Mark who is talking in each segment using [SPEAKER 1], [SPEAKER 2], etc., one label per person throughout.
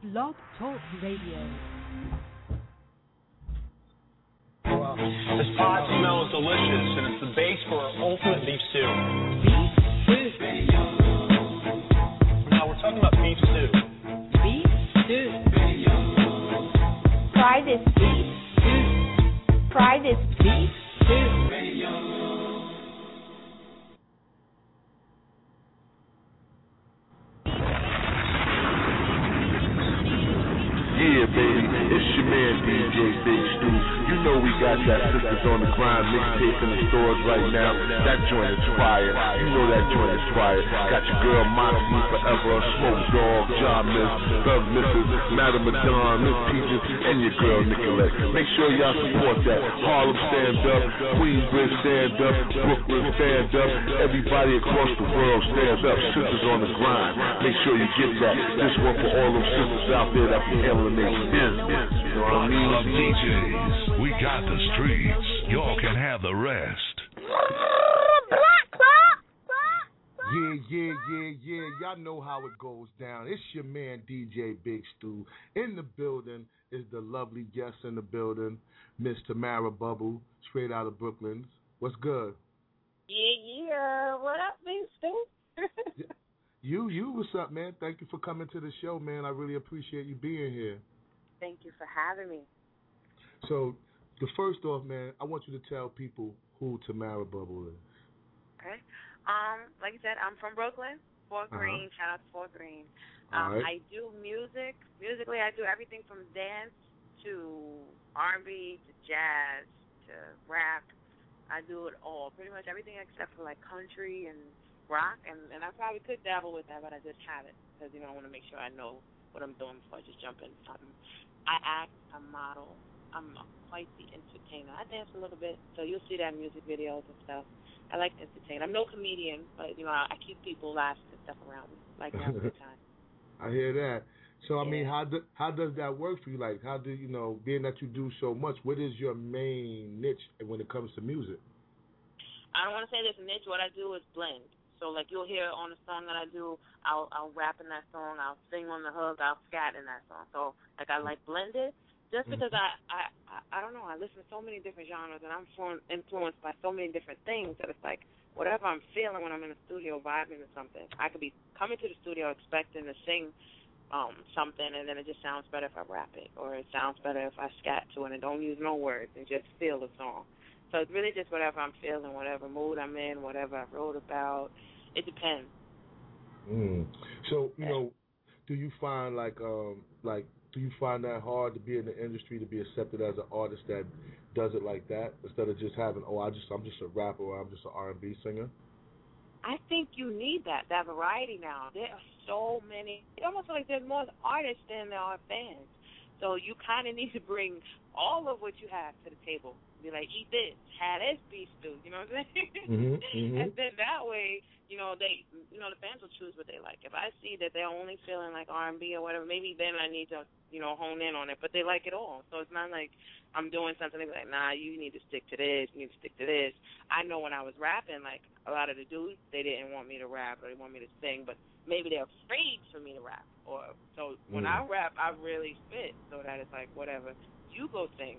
[SPEAKER 1] Blog Talk Radio.
[SPEAKER 2] Well, this pot smells delicious, and it's the base for our ultimate beef stew.
[SPEAKER 1] Beef stew.
[SPEAKER 2] Now we're talking about beef stew.
[SPEAKER 1] Beef stew.
[SPEAKER 3] Try this beef stew. Try this beef stew.
[SPEAKER 4] Yeah, baby, it's your man DJ Big Stu. You know we got that Sisters on the Grind mixtape in the stores right now. That joint is fire. You know that joint is fire. Got your girl Moxie Forever, Smoke Dog, John Miss, Thug Mrs., Madam Madonna, Miss Peaches, and your girl Nicolette. Make sure y'all support that. Harlem stand up, Queensbridge stand up, Brooklyn stand up, everybody across the world stand up. Sisters on the Grind. Make sure you get that. This one for all them sisters out there that be handling their business. You know what I mean?
[SPEAKER 5] Love DJs. We got the streets. Y'all can have the rest.
[SPEAKER 4] Yeah. Y'all know how it goes down. It's your man DJ Big Stu. In the building is the lovely guest in the building, Miss Tamara Bubble, straight out of Brooklyn. What's good?
[SPEAKER 3] Yeah. What up, Big Stu?
[SPEAKER 4] You, what's up, man? Thank you for coming to the show, man. I really appreciate you being here.
[SPEAKER 3] Thank you for having me.
[SPEAKER 4] So, first off, man, I want you to tell people who Tamara Bubble is.
[SPEAKER 3] Okay. Like you said, I'm from Brooklyn, Fort Greene. Shout out to Fort Greene.
[SPEAKER 4] Right.
[SPEAKER 3] I do music. Musically, I do everything from dance to R&B to jazz to rap. I do it all, pretty much everything except for like country and rock, and I probably could dabble with that, but I just haven't because, I want to make sure I know what I'm doing before I just jump into something. I act, I model, I'm quite the entertainer. I dance a little bit, so you'll see that in music videos and stuff. I like to entertain. I'm no comedian, but, I keep people laughing and stuff around me, like having a good time.
[SPEAKER 4] I hear that. So, I mean, how does that work for you? Like, how do, being that you do so much, what is your main niche when it comes to music?
[SPEAKER 3] I don't want to say there's a niche. What I do is blend. So, like, you'll hear on the song that I do, I'll rap in that song, I'll sing on the hook, I'll scat in that song. So, like, I like blended just because I don't know, I listen to so many different genres and I'm influenced by so many different things that it's like whatever I'm feeling when I'm in the studio vibing to something, I could be coming to the studio expecting to sing something, and then it just sounds better if I rap it, or it sounds better if I scat to it and don't use no words and just feel the song. So it's really just whatever I'm feeling, whatever mood I'm in, whatever I wrote about. It depends.
[SPEAKER 4] So, do you find do you find that hard to be in the industry, to be accepted as an artist that does it like that, instead of just having, I'm just a rapper or I'm just an R&B singer?
[SPEAKER 3] I think you need that variety now. There are so many. It almost feels like there's more artists than there are fans. So you kind of need to bring all of what you have to the table. Be like, eat this, have this beef stew. You know what I'm saying? And then that way, the fans will choose what they like. If I see that they're only feeling like R&B or whatever, maybe then I need to, hone in on it. But they like it all. So it's not like I'm doing something they be like, nah, you need to stick to this, you need to stick to this. I know when I was rapping, like a lot of the dudes, they didn't want me to rap or they want me to sing, but maybe they're afraid for me to rap. So when I rap, I really spit so that it's like, whatever, you go sing.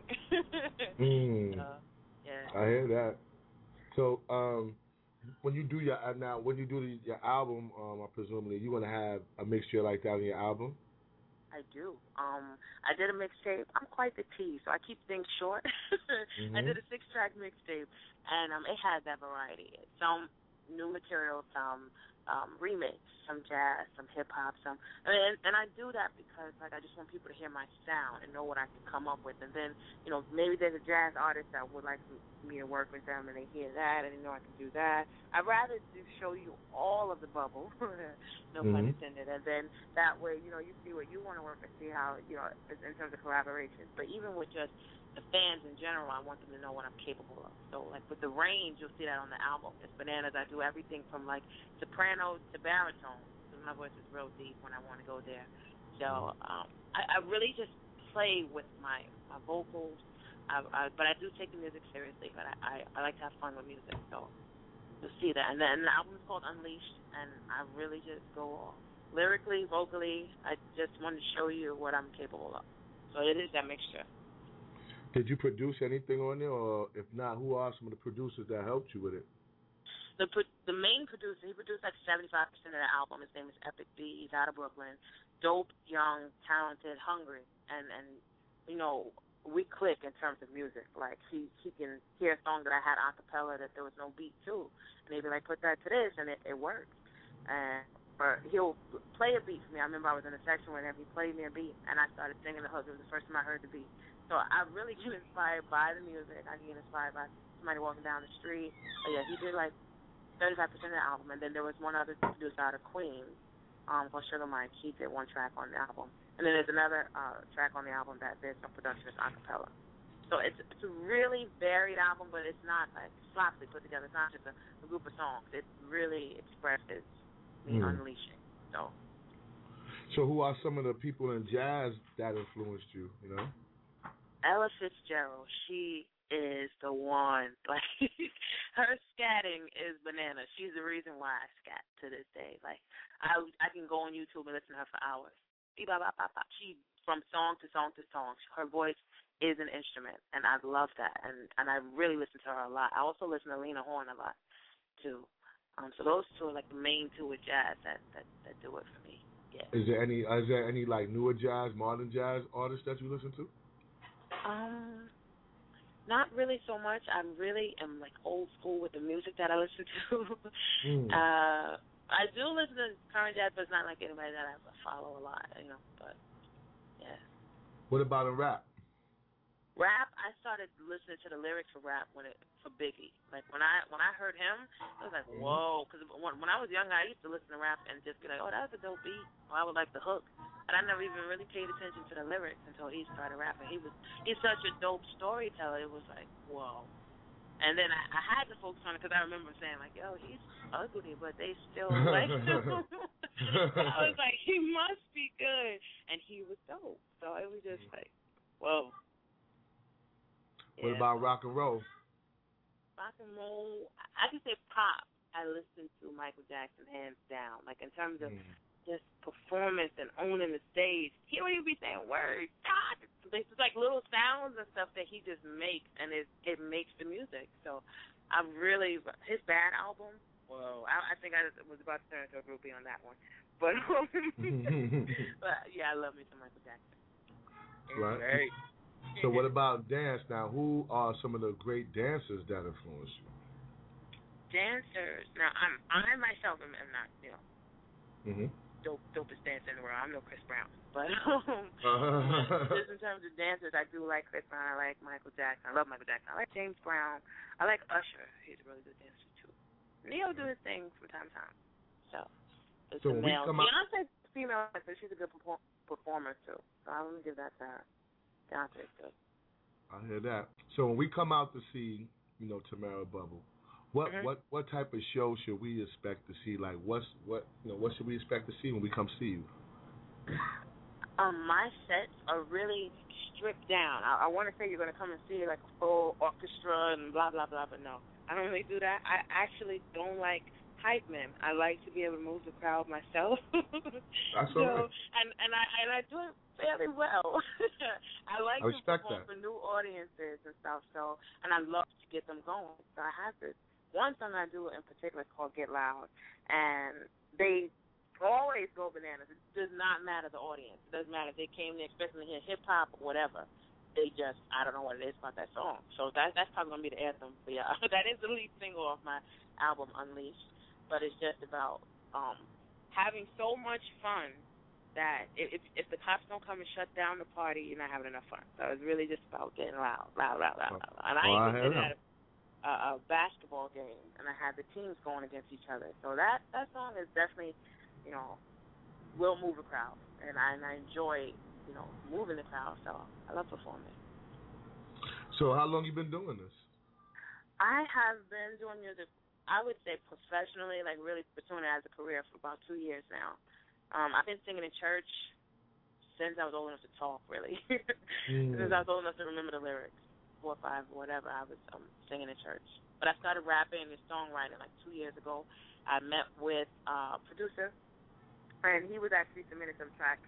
[SPEAKER 3] Yeah.
[SPEAKER 4] I hear that. So when you do your album, presumably you're gonna have a mixture like that on your album.
[SPEAKER 3] I do. I did a mixtape. I'm quite the tease, so I keep things short. I did a 6-track mixtape, and it had that variety. Some new material, some remix, some jazz, some hip-hop, and I do that because, like, I just want people to hear my sound and know what I can come up with. And then, maybe there's a jazz artist that would like me to work with them, and they hear that, and they know I can do that. I'd rather just show you all of the bubble, no pun intended, and then that way, you see what you want to work and see how, in terms of collaborations. But even with just the fans in general, I want them to know what I'm capable of. So, like, with the range, you'll see that on the album. It's bananas. I do everything from, like, soprano to baritone. So my voice is real deep when I want to go there. So I really just play with my vocals. But I do take the music seriously. But I like to have fun with music. So you'll see that. And then the album is called Unleashed, and I really just go off. Lyrically, vocally, I just wanted to show you what I'm capable of. So it is that mixture.
[SPEAKER 4] Did you produce anything on there, or if not, who are some of the producers that helped you with it?
[SPEAKER 3] The main producer, he produced like 75% of the album. His name is Epic B. He's out of Brooklyn. Dope, young, talented, hungry, and you know, we click in terms of music. Like he can hear a song that I had a cappella that there was no beat to, and he'd be like, put that to this, and it worked. Or he'll play a beat for me. I remember I was in a section with him. He played me a beat, and I started singing the hook. It was the first time I heard the beat. So I really get inspired by the music. I get inspired by somebody walking down the street. But yeah, he did like 35% of the album, and then there was one other producer out of Queens called Sugar Mike. He did one track on the album. And then there's another track on the album that there's some production that's a cappella. So it's a really varied album, but it's not like sloppily put together. It's not just a group of songs. It really expresses me unleashing. So
[SPEAKER 4] who are some of the people in jazz that influenced you, you know?
[SPEAKER 3] Ella Fitzgerald, she is the one. Like, her scatting is bananas. She's the reason why I scat to this day. Like, I can go on YouTube and listen to her for hours. She, from song to song to song, her voice is an instrument, and I love that, and I really listen to her a lot. I also listen to Lena Horne a lot, too. So those two are like the main two with jazz that do it for me. Yeah.
[SPEAKER 4] Is there any like newer jazz, modern jazz artists that you listen to?
[SPEAKER 3] Not really so much. I really am like old school with the music that I listen to. I do listen to current jazz, but it's not like anybody that I follow a lot, you know. But yeah.
[SPEAKER 4] What about in rap?
[SPEAKER 3] Rap, I started listening to the lyrics for rap for Biggie. Like when I heard him, I was like, whoa, because when I was younger, I used to listen to rap and just be like, oh, that's a dope beat. Or I would like the hook, but I never even really paid attention to the lyrics until he started rapping. He's such a dope storyteller. It was like, whoa. And then I had to focus on it because I remember saying like, yo, he's ugly, but they still like him. I was like, he must be good, and he was dope. So it was just like, whoa.
[SPEAKER 4] What about rock and roll?
[SPEAKER 3] Rock and roll, I can say pop. I listen to Michael Jackson hands down. Like in terms of just performance and owning the stage, he don't even be saying words. God, it's just like little sounds and stuff that he just makes, and it makes the music. So I'm really, his Bad album, whoa, I think I was about to turn into a groupie on that one. But yeah, I love me some Michael Jackson.
[SPEAKER 4] Right.
[SPEAKER 3] Great.
[SPEAKER 4] So what about dance now? Who are some of the great dancers that influence you?
[SPEAKER 3] Dancers. Now, I myself am not, you know, dopest dancer in the world. I'm no Chris Brown. But just in terms of dancers, I do like Chris Brown. I like Michael Jackson. I love Michael Jackson. I like James Brown. I like Usher. He's a really good dancer, too. Neo do his thing from time to time. So it's a male. Beyonce's female, but she's a good performer, too. So I'm going to give that to her. Beyonce's good.
[SPEAKER 4] I hear that. So when we come out to see, you know, Tamara Bubble, what type of show should we expect to see? Like what should we expect to see when we come see you?
[SPEAKER 3] My sets are really stripped down. I want to say you're going to come and see like a full orchestra and blah blah blah, but no, I don't really do that. I actually don't like hype men. I like to be able to move the crowd myself.
[SPEAKER 4] That's all right.
[SPEAKER 3] And I do it fairly well. I like to perform for new audiences and stuff. So, and I love to get them going. So I have this one song I do in particular called Get Loud, and they always go bananas. It does not matter the audience. It doesn't matter if they came there expecting to hear hip hop or whatever. They just, I don't know what it is about that song. So that's probably gonna be the anthem for y'all. That is the lead single off my album Unleashed. But it's just about having so much fun that if the cops don't come and shut down the party, you're not having enough fun. So it's really just about getting loud. And I even did it at a basketball game, and I had the teams going against each other. So that song is definitely, you know, will move the crowd, and I enjoy, you know, moving the crowd. So I love performing.
[SPEAKER 4] So how long you been doing this?
[SPEAKER 3] I have been doing music, I would say professionally, like really pursuing it as a career for about 2 years now. I've been singing in church since I was old enough to talk, really. Since I was old enough to remember the lyrics, 4 or 5, whatever, I was singing in church. But I started rapping and songwriting like 2 years ago. I met with a producer, and he was actually submitting some tracks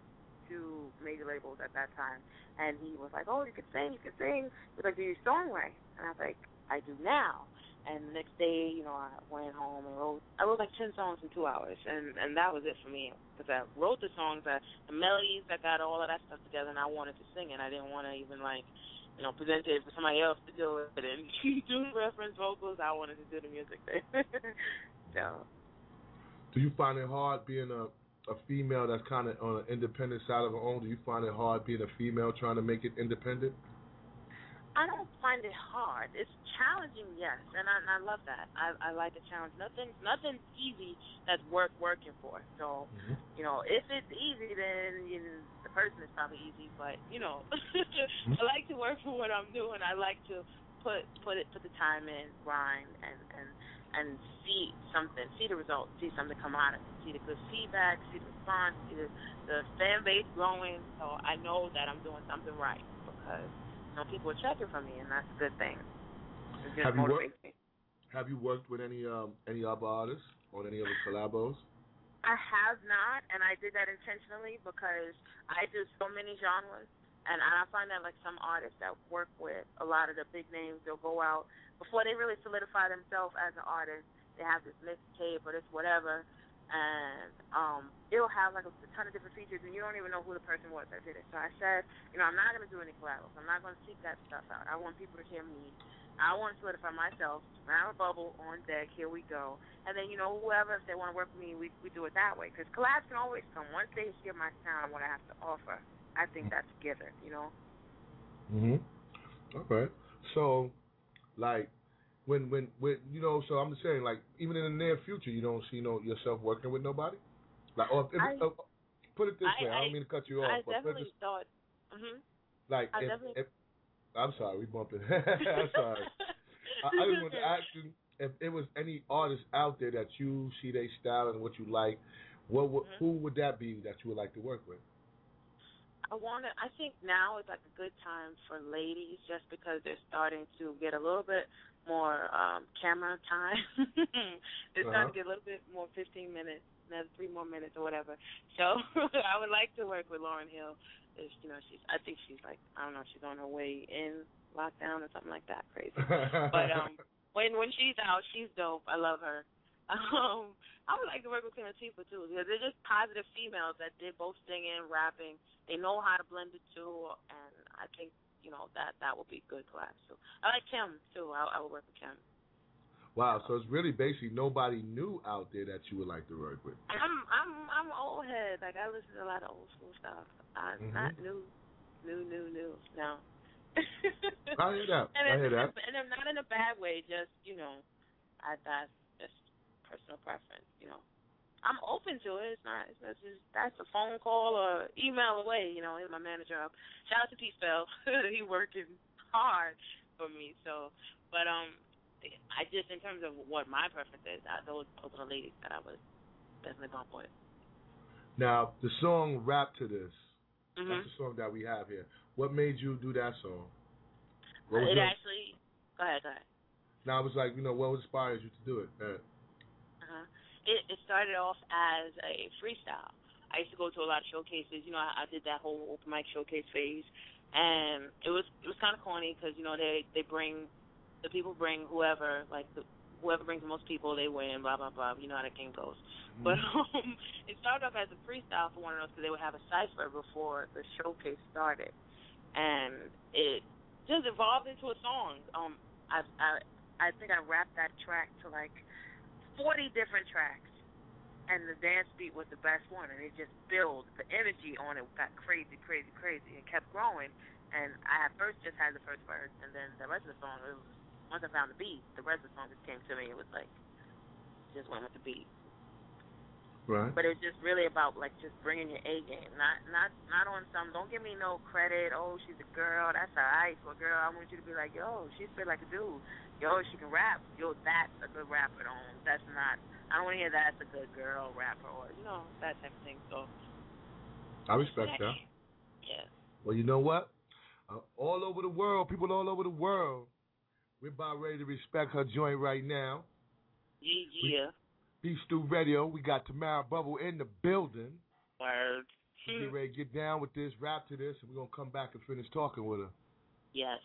[SPEAKER 3] to major labels at that time, and he was like, "Oh, you can sing, you can sing." He was like, "Do you songwrite?" And I was like, "I do now." And the next day, I went home and wrote. I wrote like 10 songs in 2 hours, and that was it for me. Because I wrote the songs, the melodies, I got all of that stuff together, and I wanted to sing it. I didn't want to even present it for somebody else to do it and do reference vocals. I wanted to do the music thing. So.
[SPEAKER 4] Do you find it hard being a female that's kind of on an independent side of her own? Do you find it hard being a female trying to make it independent?
[SPEAKER 3] I don't find it hard. It's challenging, yes, and I love that. I like the challenge. Nothing's easy that's worth working for. So, if it's easy, then the person is probably easy. But I like to work for what I'm doing. I like to put the time in, grind, and see something, see the results, see something come out of it, see the good feedback, see the response, see the fan base growing. So I know that I'm doing something right because people are checking for me, and that's a good thing. It just motivates me.
[SPEAKER 4] Have you worked with any other artists on any other collabos?
[SPEAKER 3] I have not, and I did that intentionally because I do so many genres, and I find that like some artists that work with a lot of the big names, they'll go out before they really solidify themselves as an artist. They have this mixtape or this whatever, and it'll have like a ton of different features, and you don't even know who the person was that did it. So I said, I'm not going to do any collabs. I'm not going to seek that stuff out. I want people to hear me. I want to solidify myself. Round a bubble on deck. Here we go. And then whoever, if they want to work with me, we do it that way. Because collabs can always come once they hear my sound, what I have to offer. I think that's a given.
[SPEAKER 4] Okay. So, like. When so I'm just saying, like, even in the near future, you don't see yourself working with nobody? Like, put it this way, I don't mean to cut you off.
[SPEAKER 3] I definitely thought.
[SPEAKER 4] Like, I'm sorry, we bumping. I'm sorry. I just wanted to ask you if there was any artists out there that you see their style and what you like, who would that be that you would like to work with?
[SPEAKER 3] I think now is like a good time for ladies just because they're starting to get a little bit more camera time. They're starting to get a little bit more 15 minutes, another 3 more minutes or whatever. So I would like to work with Lauryn Hill. I think she's like, I don't know, she's on her way in lockdown or something like that, crazy. But when she's out, she's dope. I love her. I would like to work with Queen Latifah too because they're just positive females that did both singing, rapping. They know how to blend the two, and I think that would be good class too. I like Kim too. I would work with Kim.
[SPEAKER 4] Wow, so it's really basically nobody new out there that you would like to work with.
[SPEAKER 3] I'm old head. Like I listen to a lot of old school stuff. I'm not new. No.
[SPEAKER 4] I hear that.
[SPEAKER 3] And I'm not in a bad way. Just that's just personal preference. I'm open to it. It's just that's a phone call or email away. Hit my manager up. Shout out to Pete Spell. He working hard for me. So, but I just in terms of what my preference is, those are the ladies that I would definitely bump with.
[SPEAKER 4] Now the song "Rap to This." That's the song that we have here. What made you do that song? Go ahead. Now I was like, what inspired you to do it?
[SPEAKER 3] It started off as a freestyle. I used to go to a lot of showcases. I did that whole open mic showcase phase, and it was kind of corny because the people bring whoever, like whoever brings the most people, they win. Blah blah blah. You know how that game goes. But it started off as a freestyle for one of those because they would have a cipher before the showcase started, and it just evolved into a song. I think I rapped that track to like 40 different tracks, and the dance beat was the best one, and it just built. The energy on it got crazy, and kept growing. And I at first just had the first verse, and then the rest of the song, once I found the beat, the rest of the song just came to me. It was like, just went with the beat.
[SPEAKER 4] Right.
[SPEAKER 3] But it's just really about like just bringing your A game, not on some. Don't give me no credit. Oh, she's a girl. That's alright for a girl. I want you to be like, yo, she spit like a dude. Yo, she can rap. Yo, that's a good rapper. That's not. I don't want to hear that's a good girl rapper or that type of thing. So
[SPEAKER 4] I respect that.
[SPEAKER 3] Yeah.
[SPEAKER 4] Well, you know what? All over the world, people all over the world, we're about ready to respect her joint right now.
[SPEAKER 3] Yeah.
[SPEAKER 4] Beef Stew Radio, we got Tamara Bubble in the building.
[SPEAKER 3] Word.
[SPEAKER 4] Get ready to get down with this, rap to this, and we're going to come back and finish talking with her.
[SPEAKER 3] Yes.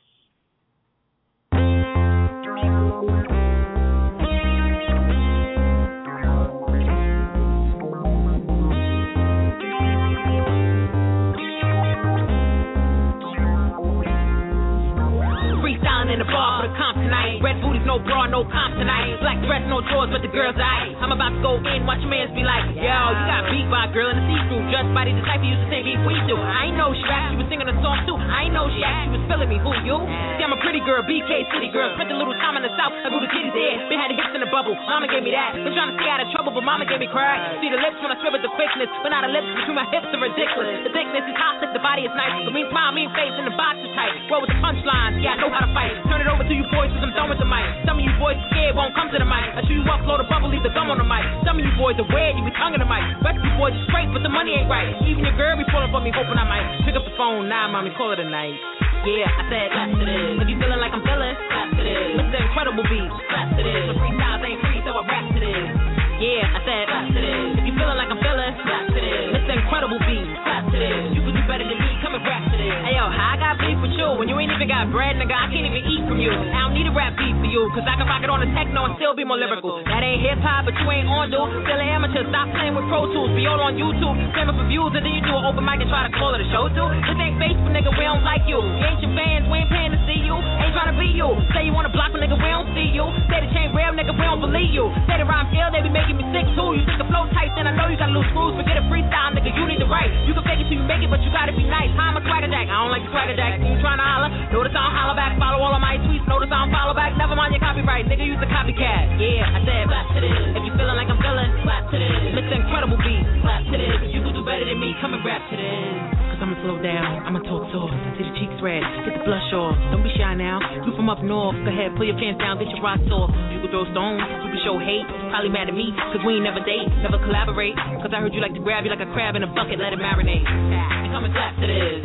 [SPEAKER 6] In the bar for the comp tonight. Red booties, no bra, no comp tonight. Black dress, no drawers, but the girl's aight. I'm about to go in, watch your mans be like, yo, you got beat by a girl in the see-through. Just body the type you used to say beef we do. I ain't know she rap, she was singing a song too. I ain't know she act, she was feeling me. Who you? See, I'm a pretty girl, BK city girl. Spent a little time in the south, I grew the titties there. Been had the hips in the bubble, mama gave me that. Been trying to stay out of trouble, but mama gave me crack. See the lips when I swear with the quickness, but now the lips between my hips are ridiculous. The thickness is hot, the body is nice. The mean smile, mean face, and the box is tight. Roll with the punchline, yeah, I know how to fight. Turn it over to you boys, cause I'm done with the mic. Some of you boys scared, won't come to the mic. I chew you up, blow the bubble, leave the gum on the mic. Some of you boys are weird, you be tonguing the mic. Rest of you boys are straight, but the money ain't right. Even your girl be pulling for me, hoping I might pick up the phone. Nah, mommy, call it a night. Yeah, I said, clap to this. If you feeling like I'm feeling, clap to this. Listen to incredible beats, clap to this. The freestyles ain't free, so I rap to this. Yeah, I said, clap to this. If you feeling like I'm feeling, clap to this. Listen to incredible beats, clap to this. You can do better than me, come and rap to this. Hey yo, how I got beef with you when you ain't even got bread, nigga? I can't even eat from you. I don't need a rap beat for you, cause I can rock it on the techno and still be more lyrical. That ain't hip hop, but you ain't on, dude. Still an amateur, stop playing with Pro Tools. Be all on YouTube, claiming for views, and then you do an open mic and try to call it a show too. This ain't Facebook, nigga, we don't like you. We ain't your fans, we ain't paying to see you. Ain't trying to be you. Say you wanna block a nigga, we don't see you. Say the chain real, nigga, we don't believe you. Say the rhyme ill, they be making me sick too. You think the flow tight, then I know you got loose screws. Forget a freestyle, nigga, you need to write. You can fake it till you make it, but you gotta be nice. I'm a swagger jack, I don't like the swagger jack. You tryna holler, notice I don't holler back. Follow all of my tweets, notice I don't follow back. Never mind your copyright, nigga, use a copycat. Yeah, I said clap to this. If you feeling like I'm feeling, clap to this. Listen, incredible beat, clap to this. You can do better than me, come and rap to this. Cause I'ma slow down, I'ma talk soft. See the cheeks red, get the blush off. Don't be shy now, you from up north. Go ahead, pull your pants down, get your rocks off. You can throw stones, you can show hate. Probably mad at me, cause we ain't never date, never collaborate. Cause I heard you like to grab you like a crab in a bucket, let it marinate. And come and clap to this.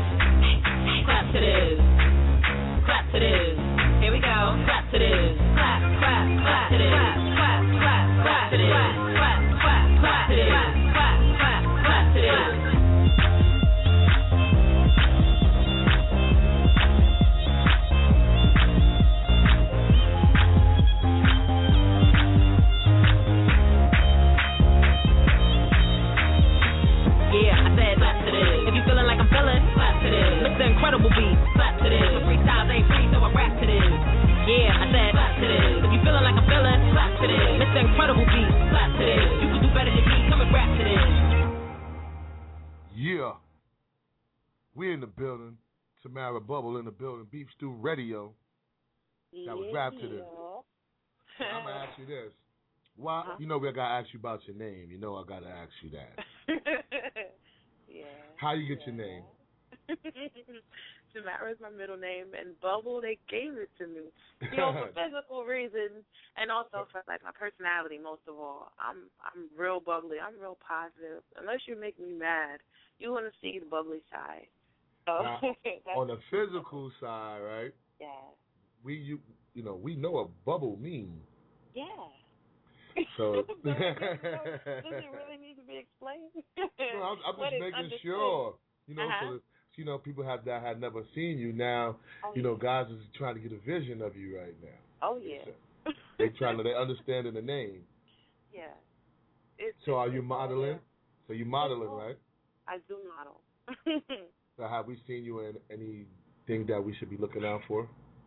[SPEAKER 6] Clap to this. Clap to this. Here we go. Clap to this. Clap, clap, clap to this. Clap, clap, clap, clap to this. Clap, clap, clap to this. Clap, clap, clap to this. Incredible beat, clap to this. The freestyles ain't free, so I rap to this. Yeah, I said clap to this. If you feeling like I'm feeling, clap to this. Mr. Incredible beat, clap to this. You can do better than me, come and rap to this.
[SPEAKER 4] Yeah, we in the building. Tamara Bubble in the building. Beef Stew Radio. That was rap to this. I'm gonna ask you this. Why? You know we gotta ask you about your name. You know I gotta ask you that.
[SPEAKER 3] Yeah.
[SPEAKER 4] How you get your name?
[SPEAKER 3] Tamara is my middle name, and Bubble, they gave it to me. You know, for physical reasons, and also for like my personality. Most of all, I'm real bubbly. I'm real positive. Unless you make me mad, you want to see the bubbly side. So,
[SPEAKER 4] on the physical side, right?
[SPEAKER 3] Yeah.
[SPEAKER 4] We know what bubble means.
[SPEAKER 3] Yeah.
[SPEAKER 4] So
[SPEAKER 3] does it really need to be explained?
[SPEAKER 4] No, I'm just making sure. You know, so people that had never seen you now. Guys is trying to get a vision of you right now.
[SPEAKER 3] Oh yeah.
[SPEAKER 4] They understanding the name.
[SPEAKER 3] Yeah.
[SPEAKER 4] So are you modeling? So you modeling, right?
[SPEAKER 3] I do model.
[SPEAKER 4] So have we seen you in anything that we should be looking out for?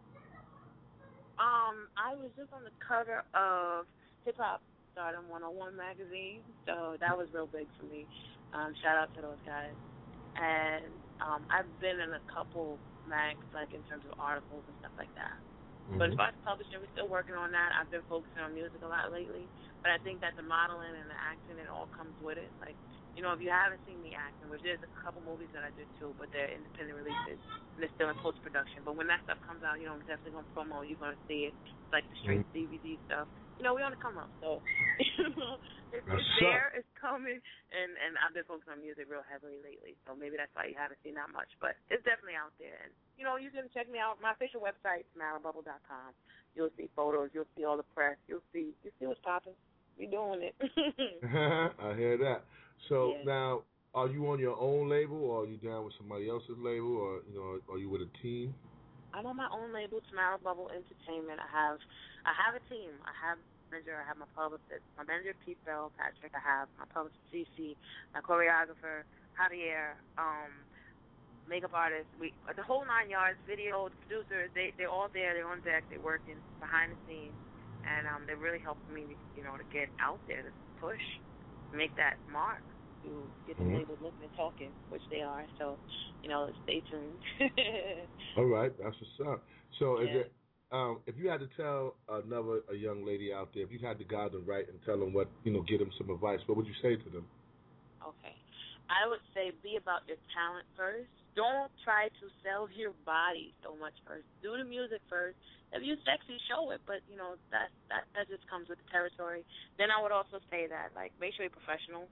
[SPEAKER 3] I was just on the cover of Hip Hop Stardom 101 magazine, so that was real big for me. Shout out to those guys. And I've been in a couple mags, like in terms of articles and stuff like that. Mm-hmm. But as far as publishing, we're still working on that. I've been focusing on music a lot lately. But I think that the modeling and the acting, it all comes with it. Like, if you haven't seen me acting, which there's a couple movies that I did too, but they're independent releases, and they're still in post-production. But when that stuff comes out, I'm definitely going to promo. You're going to see it. It's like the straight DVD stuff. We on the come up. So, it's there, it's coming, and I've been focusing on music real heavily lately. So maybe that's why you haven't seen that much. But it's definitely out there. And, you can check me out. My official website, TamaraBubble.com. You'll see photos. You'll see all the press. You'll see what's popping. We doing it.
[SPEAKER 4] I hear that. So now, are you on your own label, or are you down with somebody else's label, or are you with a team?
[SPEAKER 3] I'm on my own label, Tomorrow Bubble Entertainment. I have a team. I have a manager. I have my publicist. My manager, Pete Bell Patrick. I have my publicist, CC. My choreographer, Javier. Makeup artist. The whole 9 yards. Video, the producers. They're all there. They're on deck. They're working behind the scenes, and they're really helping me, to get out there, to push, make that mark, to get the label looking and talking, which they are. So, stay tuned.
[SPEAKER 4] All right, that's what's up. So, is it, if you had to tell a young lady out there, if you had to guide them right and tell them what, give them some advice, what would you say to them?
[SPEAKER 3] Okay, I would say be about your talent first. Don't try to sell your body so much first. Do the music first. If you're sexy, show it. But that just comes with the territory. Then I would also say that make sure you're professional,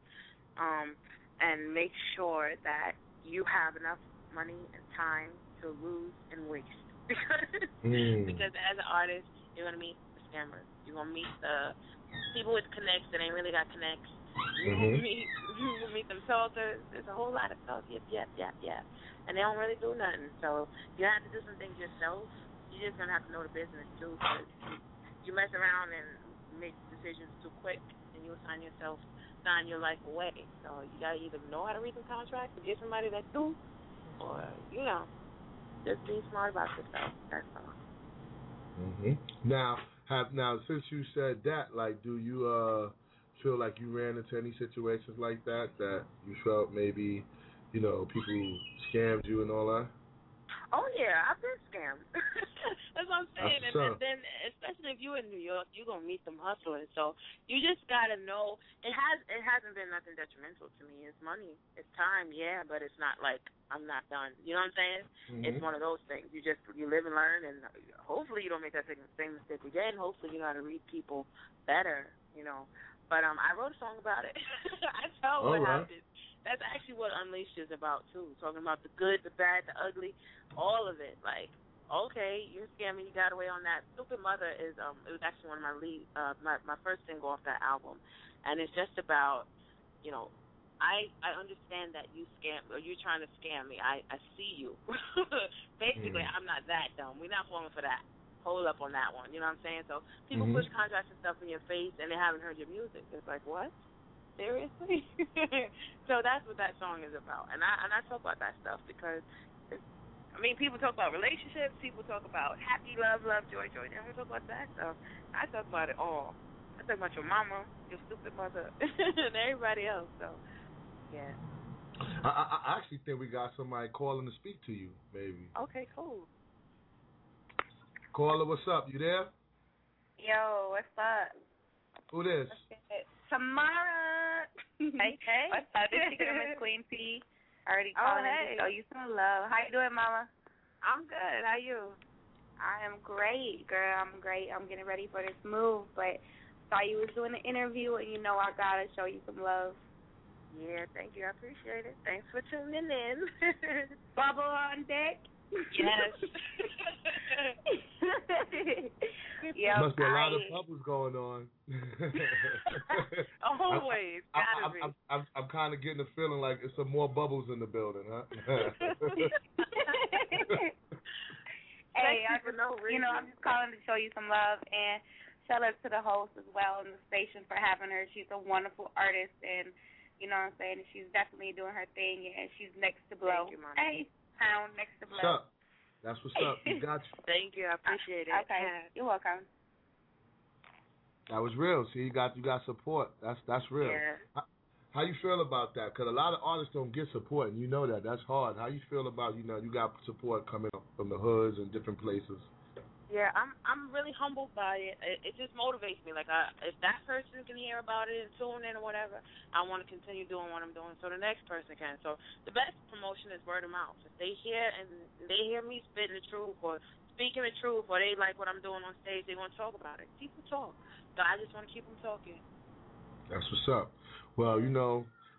[SPEAKER 3] and make sure that you have enough money and time to lose and waste. Because as an artist, you're gonna meet the scammers. You're gonna meet the people with connects that ain't really got connects. You meet them talkers. There's a whole lot of talk. Yep. And they don't really do nothing. So you have to do some things yourself. You're just going to have to know the business, too. Because you mess around and make decisions too quick, and you'll sign your life away. So you got to either know how to read some contracts or get somebody that do, or, just be smart about yourself. That's all.
[SPEAKER 4] Now, since you said that, do you feel like you ran into any situations like that you felt maybe, people scammed you and all that?
[SPEAKER 3] Oh, yeah, I've been scammed. That's what I'm saying. And then, especially if you're in New York, you're going to meet them hustlers. So you just got to know. It hasn't been nothing detrimental to me. It's money. It's time, yeah, but it's not like I'm not done. You know what I'm saying? It's one of those things. You live and learn, and hopefully you don't make that same mistake again. Hopefully you know how to read people better, But I wrote a song about it. I tell what happened. That's actually what Unleashed is about, too. Talking about the good, the bad, the ugly, all of it. Okay, you're scamming, you got away on that. Stupid Mother is, it was actually one of my lead, my first single off that album. And it's just about, I understand that you scam, or you're trying to scam me. I see you. Basically, I'm not that dumb. We're not falling for that. Hold up on that one. You know what I'm saying? So people push contracts and stuff in your face, and they haven't heard your music. It's like, what? Seriously? So that's what that song is about. And I talk about that stuff because, people talk about relationships. People talk about happy, love, joy. They don't talk about that stuff. I talk about it all. I talk about your mama, your stupid mother, and everybody else. So, yeah.
[SPEAKER 4] I actually think we got somebody calling to speak to you, maybe.
[SPEAKER 3] Okay, cool.
[SPEAKER 4] Caller, what's up? You there?
[SPEAKER 7] Yo, what's up?
[SPEAKER 4] Who this?
[SPEAKER 7] Tamara. Hey. What's up? This is Miss Queen P. Already calling to show you some love. How you doing, Mama?
[SPEAKER 3] I'm good. How you?
[SPEAKER 7] I am great, girl. I'm great. I'm getting ready for this move, but saw you was doing the interview, and I gotta show you some love.
[SPEAKER 3] Yeah, thank you. I appreciate it. Thanks for tuning in.
[SPEAKER 7] Bubble on deck.
[SPEAKER 3] Yes.
[SPEAKER 4] Must be a lot of bubbles going on.
[SPEAKER 3] Always. Gotta be.
[SPEAKER 4] I'm kind of getting the feeling like it's some more bubbles in the building, huh?
[SPEAKER 7] Hey, I'm just calling to show you some love, and shout out to the host as well and the station for having her. She's a wonderful artist, and you know what I'm saying? She's definitely doing her thing, and she's next to blow.
[SPEAKER 3] Thank you, Mama.
[SPEAKER 7] Hey. Pound next to blow.
[SPEAKER 4] What's up? That's what's up. You got you.
[SPEAKER 3] Thank you. I appreciate it.
[SPEAKER 7] Okay. Yeah. You're welcome.
[SPEAKER 4] That was real. See, you got support. That's real.
[SPEAKER 3] Yeah.
[SPEAKER 4] How you feel about that? Because a lot of artists don't get support, and you know that. That's hard. How you feel about, you got support coming up from the hoods and different places?
[SPEAKER 3] Yeah, I'm really humbled by it. It just motivates me. Like, if that person can hear about it and tune in or whatever, I want to continue doing what I'm doing so the next person can. So the best promotion is word of mouth. If they hear me spitting the truth or speaking the truth, or they like what I'm doing on stage, they want to talk about it. People talk. So I just want to keep them talking.
[SPEAKER 4] That's what's up. Well,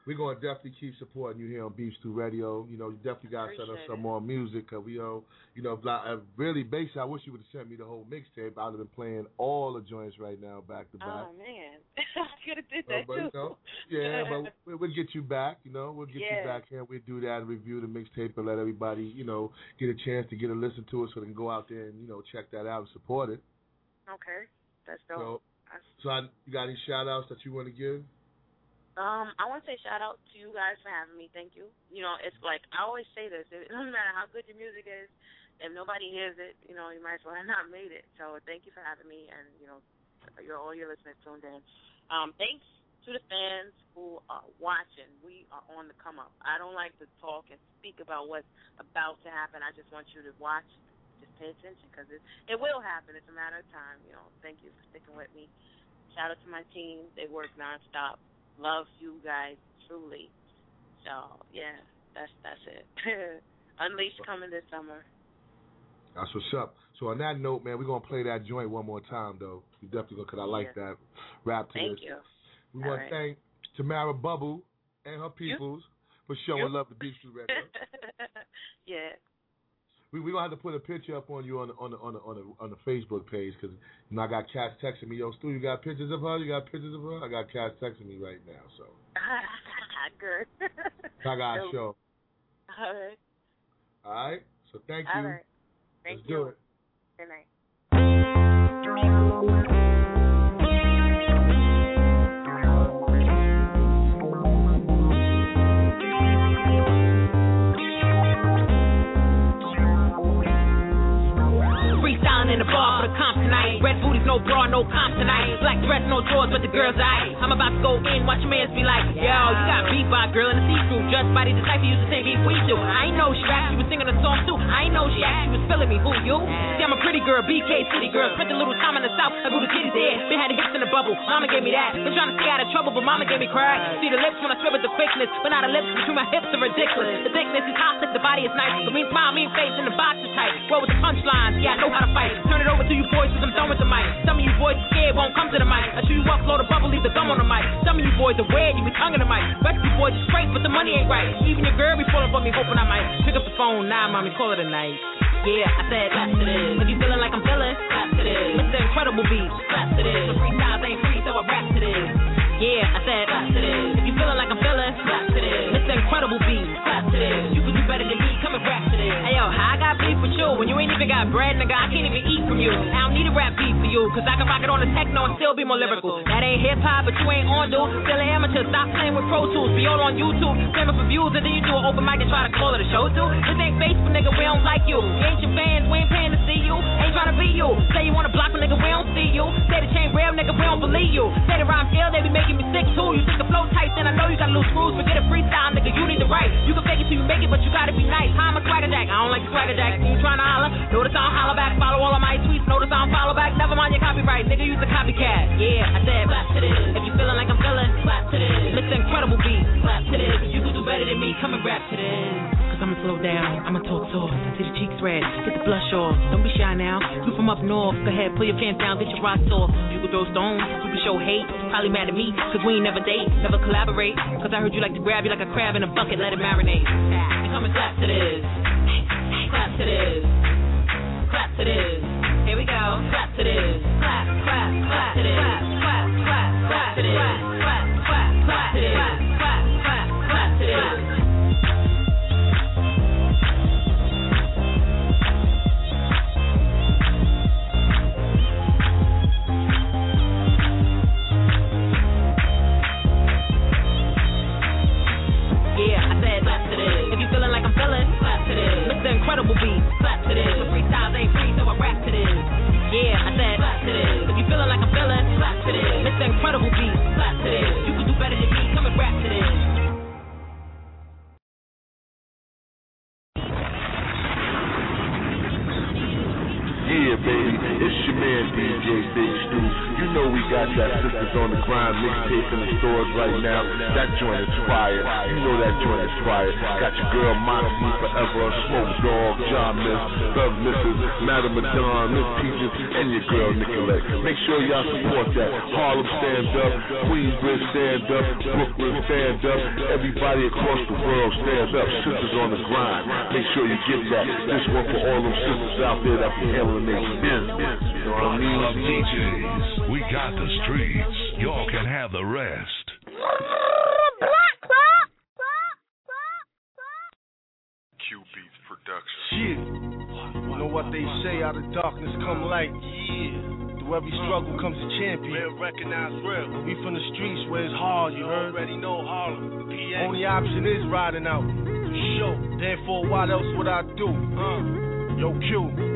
[SPEAKER 4] we're going to definitely keep supporting you here on Beef Stew Radio. You know, you definitely got to send us some more music because we, really, basically, I wish you would have sent me the whole mixtape. I would have been playing all the joints right now back to back.
[SPEAKER 3] Oh, man. I could have did that, too.
[SPEAKER 4] But we'll get you back, We'll get you back here. We'll do that and review the mixtape and let everybody, get a chance to get a listen to it so they can go out there and, check that out and support it.
[SPEAKER 3] Okay. That's dope.
[SPEAKER 4] So you got any shout-outs that you want to give?
[SPEAKER 3] I want to say shout out to you guys for having me. Thank you. It's like I always say this. It doesn't matter how good your music is. If nobody hears it, you might as well have not made it. So thank you for having me, and all your listeners tuned in. Thanks to the fans who are watching. We are on the come up. I don't like to talk and speak about what's about to happen. I just want you to watch. Just pay attention because it will happen. It's a matter of time. Thank you for sticking with me. Shout out to my team. They work nonstop. Love you guys truly. So yeah, that's it. Unleashed coming this summer.
[SPEAKER 4] That's what's up. So on that note, man, we're gonna play that joint one more time though. We definitely gonna, cause I like that rap to
[SPEAKER 3] Thank
[SPEAKER 4] this.
[SPEAKER 3] you.
[SPEAKER 4] We want to thank Tamara Bubble and her peoples for showing love to Beef Stew Radio.
[SPEAKER 3] Yeah.
[SPEAKER 4] We gonna have to put a picture up on you on the Facebook page because I got cats texting me. Yo, Stu, you got pictures of her? You got pictures of her? I got cats texting me right now. So.
[SPEAKER 3] Good.
[SPEAKER 4] I got a show.
[SPEAKER 3] All right.
[SPEAKER 4] All right. So thank you.
[SPEAKER 3] All right. Let's
[SPEAKER 4] do it.
[SPEAKER 3] Good night.
[SPEAKER 6] In the bar for the comp tonight. Red booties, no bra, no comp tonight. Black dress, no drawers, but the girls aight. I'm about to go in, watch your mans be like, yo, you got beat by a girl in the see-through. Just body the type you used to say beef we do. I ain't know she rapped, she was singing a song too. I ain't know she asked, she was feeling me. Who you? See, I'm a pretty girl, BK city girl. Spent a little time in the south, I grew the titties there. Been had the hips in the bubble, mama gave me that. Been trying to stay out of trouble, but mama gave me crack. See the lips when I swear with the quickness, but now the lips between my hips are ridiculous. The thickness is hot, the body is nice. But mean smile, mean face, and the box is tight. Roll with the punchlines, yeah, I know how to fight. Turn it over to you boys, cause I'm done with the mic. Some of you boys scared, won't come to the mic. I chew you up, blow the bubble, leave the gum on the mic. Some of you boys are weird, you be tonguing the mic. Rest of you boys is straight, but the money ain't right. Even your girl be pulling for me, hoping I might pick up the phone. Nah, mommy, call it a night. Yeah, I said, clap to this. If you feeling like I'm feeling, clap to this. Mr. Incredible Beat, clap to this. The freestyles ain't free, so I rap to this. Yeah, I said, clap to this. If you feeling like I'm feeling, clap to this. Mr. Incredible Beat, clap to this. You can do better than me, come and rap to this. Hey yo, how I got beef with you when you ain't even got bread, nigga? I can't even eat from you. I don't need a rap beef for you, cause I can rock it on the techno and still be more lyrical. That ain't hip hop, but you ain't on, dude. Still an amateur, stop playing with Pro Tools. Be all on YouTube, famous for views, and then you do an open mic and try to call it a show too. This ain't Facebook, nigga, we don't like you. We ain't your fans, we ain't paying to see you. Ain't trying to be you. Say you wanna block a nigga, we don't see you. Say the chain real, nigga, we don't believe you. Say the rhyme ill, they be making me sick too. You think the flow tight, then I know you got loose screws. Forget a freestyle, nigga, you need to write. You can fake it till you make it, but you gotta be nice. I'm a swagger jack, I don't like the swagger jack. You tryna holler, notice I don't holler back. Follow all of my tweets, notice I don't follow back. Never mind your copyright, nigga, use a copycat. Yeah, I said, clap to this. If you feeling like I'm feeling, clap to this. Mr. Incredible Beat, clap to this. You can do better than me, come and rap to this. I'ma slow down, I'ma talk soft, till the cheeks red, get the blush off. Don't be shy now, you from up north. Go ahead, pull your pants down, get your rocks off. You can throw stones, you can show hate. Probably mad at me, cause we ain't never date, never collaborate. Cause I heard you like to grab you like a crab in a bucket, let it marinate. You come and clap to this, clap to this, clap to this. Here we go, clap to this, clap, clap, clap to this, clap, clap, clap to this, clap, clap, clap to this, clap, clap, clap to this. Incredible Beat, clap to this. The freestyles ain't free, so I rap to this. Yeah, I said, clap to this. If you feeling like I'm feeling, clap to this. Mr. Incredible Beat, clap to this. You can do better than me, come and rap to this.
[SPEAKER 4] Yeah, baby, it's your man DJ Big Stu. You know we got that Sisters on the Grind mixtape in the stores right now. That joint is fire. You know that joint is fire. Got your girl Moxie Forever, Smoke Dog, John Miss, Thug Mrs., Madam Madonna, Miss Peaches, and your girl Nicolette. Make sure y'all support that. Harlem stand up, Queensbridge stand up, Brooklyn stand up, everybody across the world stand up. Sisters on the Grind. Make sure you get that. This one for all them sisters out there that be handling their business. You know what I mean?
[SPEAKER 5] DJs, we got the streets. Y'all can have the rest.
[SPEAKER 8] Q Beats Production.
[SPEAKER 9] Shit. You know what they say, out of darkness come light. Yeah. Through every struggle comes a champion. Real recognize real. We from the streets where it's hard, you heard? Already know Harlem. PA. Only option is riding out. For sure. Therefore, what else would I do? Yo, Q.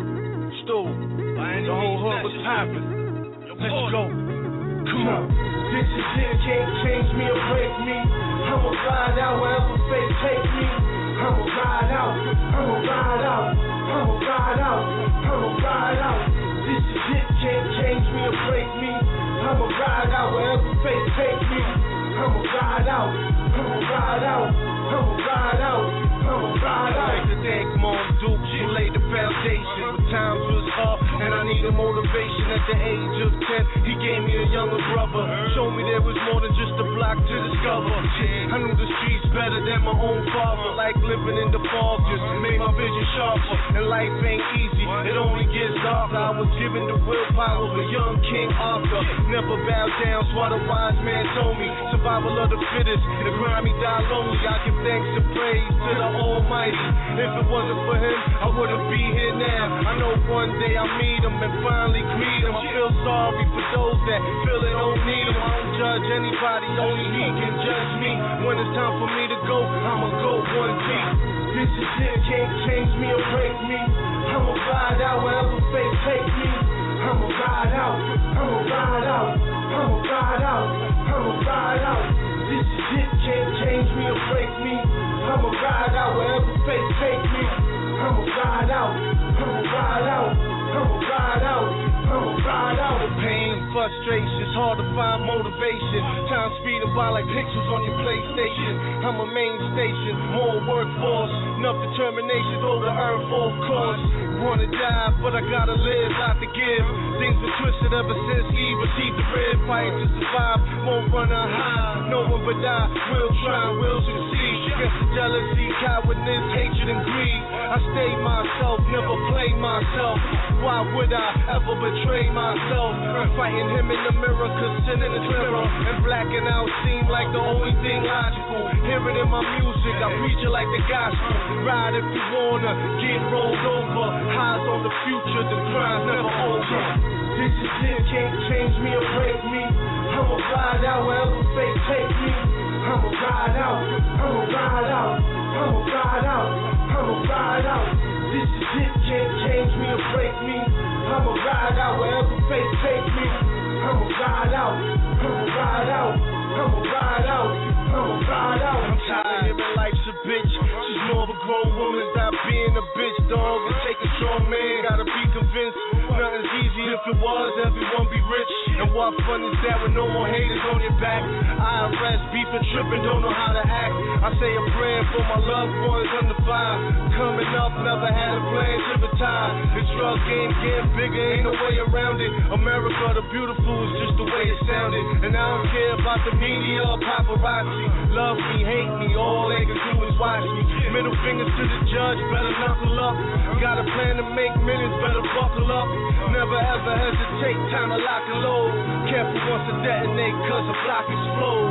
[SPEAKER 9] Stu. The whole hood was popping. Let's go. Come on.
[SPEAKER 10] This is it, can't change me or break me. I'ma ride out wherever fate take me. I'ma ride out, I'ma ride out, I'ma ride out, I'ma ride out. This is it, can't change me or break me. I'ma ride out wherever fate take me. I'ma ride out, I'ma ride out, I'ma ride out, I'ma ride out.
[SPEAKER 9] Like the thank Mom Duke, she laid the foundation. When times was up and I needed motivation at the age of 10, he gave me a younger brother. Showed me there was more than just a block to discover. I knew the streets better than my own father. Like living in the fog just made my vision sharper. And life ain't easy, it only gets darker. I was given the willpower of a young King Arthur. Never bow down, so what a wise man told me. Survival of the fittest, the grimy die lonely. I give thanks and praise to the Almighty. If it wasn't for him, I wouldn't be here now. I know one day I'll meet him and finally greet him. I feel sorry for those that feel they don't need him. I don't judge anybody, only he can judge me. When it's time for me to go, I'ma go one deep.
[SPEAKER 10] This is it, can't change me or break me. I'ma ride out wherever fate take me. I'ma ride out, I'ma ride out, I'ma ride out, I'ma ride out. This is it, can't change me or break me. I'ma ride out wherever fate take me. I'ma ride out, I'ma ride out, I'ma ride out, I'ma ride out.
[SPEAKER 9] The pain, frustration's hard to find motivation. Time speeding by like pixels on your PlayStation. I'm a main station, more workforce, enough determination, throw the earth off course. Wanna die, but I gotta live, not to give. Things been twisted ever since Eve received the red. Fighting to survive, won't run on high. No one but I will try, will succeed. Against the jealousy, cowardness, hatred, and greed. I stay myself, never play myself. Why would I ever betray myself? I'm fighting him in the mirror, cause sin is clearer. And blacking out seem like the only thing logical. Hear it in my music, I preach it like the gospel. Ride if you wanna, get rolled over. Highs on the future, the grind never over.
[SPEAKER 10] This is it, can't change me or break me. I'ma ride out wherever fate take me. I'ma ride out, I'ma ride out, I'ma ride out, I'ma ride out. This is it, can't change me or break me. I'ma ride out wherever fate take me. I'ma ride out, I'ma ride out, I'ma ride out, I'ma ride out.
[SPEAKER 9] I'm tired of hearing life's a bitch. She's more of a grown woman, stop being a bitch, dog. And take a strong man, gotta be convinced. Nothing's easy, if it was, everyone be rich. And what fun is that with no more haters on your back? IRS beefing, tripping, don't know how to act. I say a prayer for my loved ones under fire. Coming up, never had a plan to retire. The drug game getting bigger, ain't no way around it. America the beautiful is just the way it sounded. And I don't care about the media or paparazzi. Love me, hate me, all they can do is watch me. Middle fingers to the judge, better knuckle up. Got a plan to make millions, better buckle up. Never ever hesitate, time to lock and load. Careful once to detonate, cause the block explode.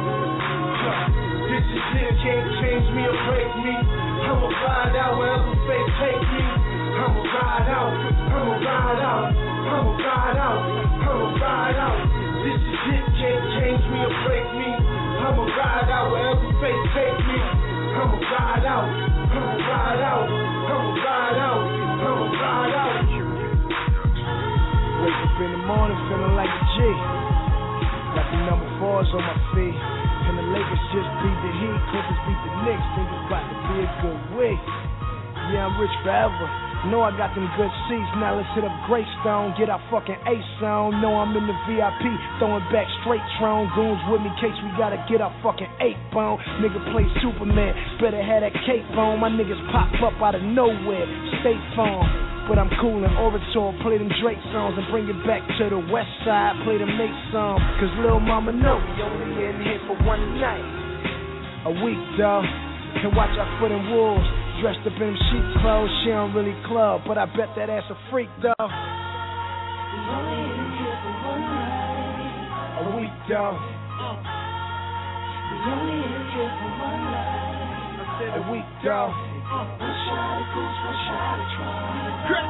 [SPEAKER 10] This is it, can't change me or break me. I'ma ride out wherever fate take me. I'ma ride out, I'ma ride out, I'ma ride out, I'ma ride out. This is it, can't change me or break me. I'ma ride out wherever fate take me. I'ma ride out, I'ma ride out, I'ma ride out, I'ma ride out.
[SPEAKER 11] Wake up in the morning feeling like a G. Got the number 4s on my feet. And the Lakers just beat the Heat, Clippers beat the Knicks. Think it's about to be a good week. Yeah, I'm rich forever. Know I got them good seats, now let's hit up Greystone, get our fucking ace on. Know I'm in the VIP, throwing back straight Tron. Goons with me, case we gotta get our fucking 8-bone. Nigga play Superman, better have that cape on. My niggas pop up out of nowhere, State Farm. But I'm cool in Orator, play them Drake songs and bring it back to the west side, play them Nate song. Cause Lil Mama know we only in here for one night, a week, dawg. And watch out for them wolves, dressed up in them sheep clothes. She don't really club, but I bet that ass a freak, dawg. We only in here for one night, a week, dawg. We only in here for one night, I said a week, dawg. One shot of goose, one shot of Tron.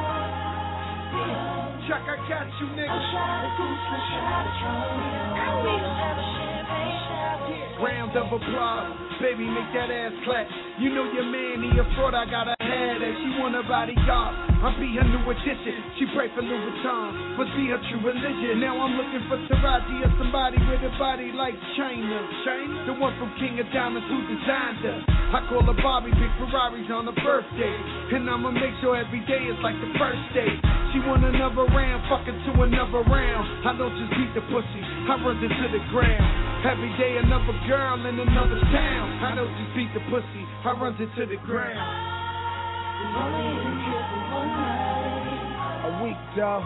[SPEAKER 9] Chuck, I got you, nigga.
[SPEAKER 11] One shot of goose, one shot of Tron. We gon' have a champagne shower.
[SPEAKER 9] Round of applause, baby, make that ass clap. You know your man, he a fraud, I got her head, and she want a bodyguard. I'll be her new addition. She pray for Louis Vuitton, must be her true religion. Now I'm looking for Taraji or somebody with a body like China. The one from King of Diamonds who designed her. I call her Bobby, big Ferraris on her birthday. And I'ma make sure every day is like the first day. She want another round, fucking to another round. I don't just beat the pussy, I run it to the ground. Every day another girl in another town. I don't just beat the pussy, I run it to the ground.
[SPEAKER 11] We only in here for one night, a week, dawg.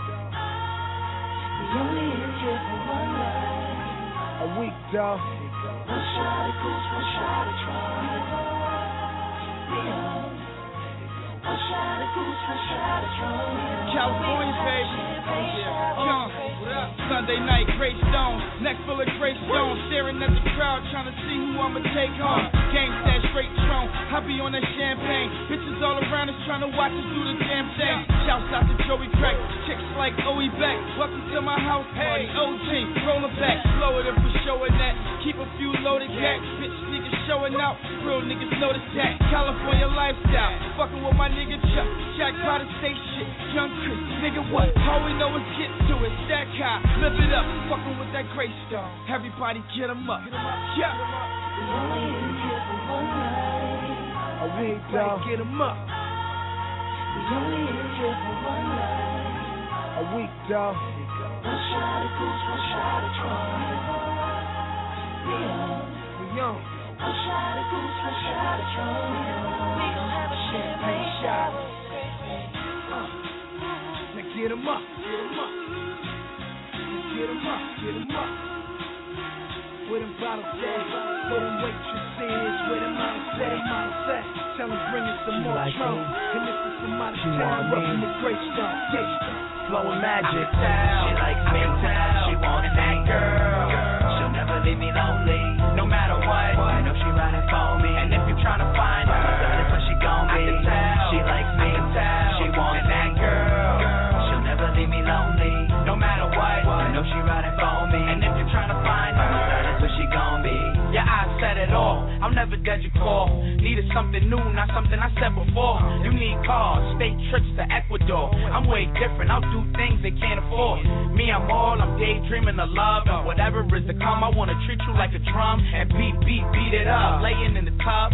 [SPEAKER 11] We only in here for one night, a week, dawg. One shot of goose, one shot of Tron. One shot of goose, one shot of Tron.
[SPEAKER 9] California, baby. Young. Sunday night, Greystone. Neck full of Greystone. Staring at the crowd, trying to see who I'ma take home. Gang that straight Tron. I be on that champagne. Bitches all around us trying to watch us do the damn thing. Shouts out to Joey Crack. Chicks like OE Beck. Welcome to my house party. OG, rolling back. Slower than for showing that. Keep a few loaded gas. Bitch niggas showing out. Real niggas notice that. California lifestyle. Fucking with my nigga Chuck. Jack by the state shit. Young Chris. Nigga what? All we know is get to it. Stack high. Lift it up. Fucking with that Greystone. Everybody get 'em up. Yeah.
[SPEAKER 11] We only in here for one night, a week, dawg.
[SPEAKER 9] Get 'em up.
[SPEAKER 11] We only in here for one night, a week, dawg. One shot of goose, one shot of Tron. We young. One shot of goose, one shot of Tron. We gon' have a champagne shower.
[SPEAKER 9] Now get 'em up. Get 'em up. Get 'em up. Get 'em up. Where them bottles at? Where them waitresses? Where them models at? Tell them bring us some more Tron. And this is some out of town. Welcome to Greystone.
[SPEAKER 12] Flowing magic. She likes me. She wants that girl. She'll never leave me lonely. No matter what. I know she riding for me. And if you're trying to find her, that's where she gon' be. She likes me. She wants that girl. She'll never leave me lonely. No matter what. I know she riding for me. And if you're trying to find her, that's where she gon' be. Yeah, I said it all. I'm never dead, you call. Needed something new, not something I said before. You need cars, state trips to Ecuador. I'm way different, I'll do things they can't afford. Me, I'm daydreaming of love. And whatever is to come, I wanna treat you like a drum. And beat it up. Laying in the tub,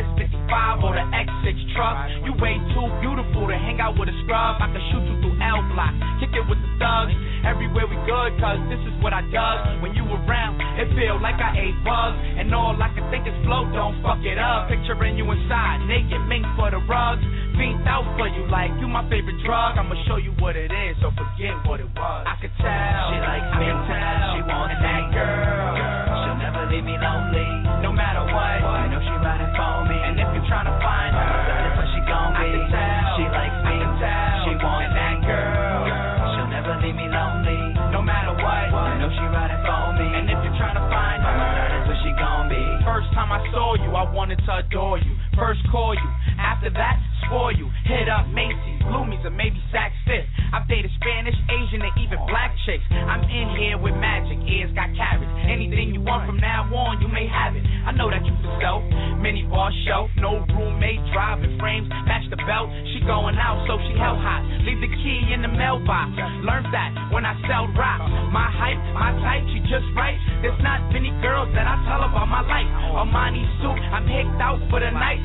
[SPEAKER 12] S55 or the X6 truck. You way too beautiful to hang out with a scrub. I can shoot you through L block, kick it with the thugs. Everywhere we good, cause this is what I does. When you around, it feel like I ate bugs. And all I can think is flow, don't fuck it up. Picturing you inside, naked, mink for the rugs. Fiend out for you like you my favorite drug. I'ma show you what it is, so forget what it was. I could tell, she likes me, she wants that girl. She'll never leave me lonely, no matter what. I know she riding for me, and if you're trying to find her, that's where she gon' be. I could tell, she likes me, she wants that girl. She'll never leave me lonely, no matter what. I know she riding for me, and if you're trying to find her, that's where she gon' be. First time I saw you, I wanted to adore you. First call you, after that, spoil you. Hit up Macy's, Bloomies, or maybe Saks Fifth. I've dated Spanish, Asian, and even black chicks. I'm in here with magic, ears got carrots. Anything you want from now on, you may have it. I know that you for self, mini bar shelf, no roommate, driving frames, match the belt. She going out, so she hell hot. Leave the key in the mailbox. Learned that when I sell rocks. My hype, my type, she just right. There's not many girls that I tell about my life. Armani suit, I'm hicked out for the night. I could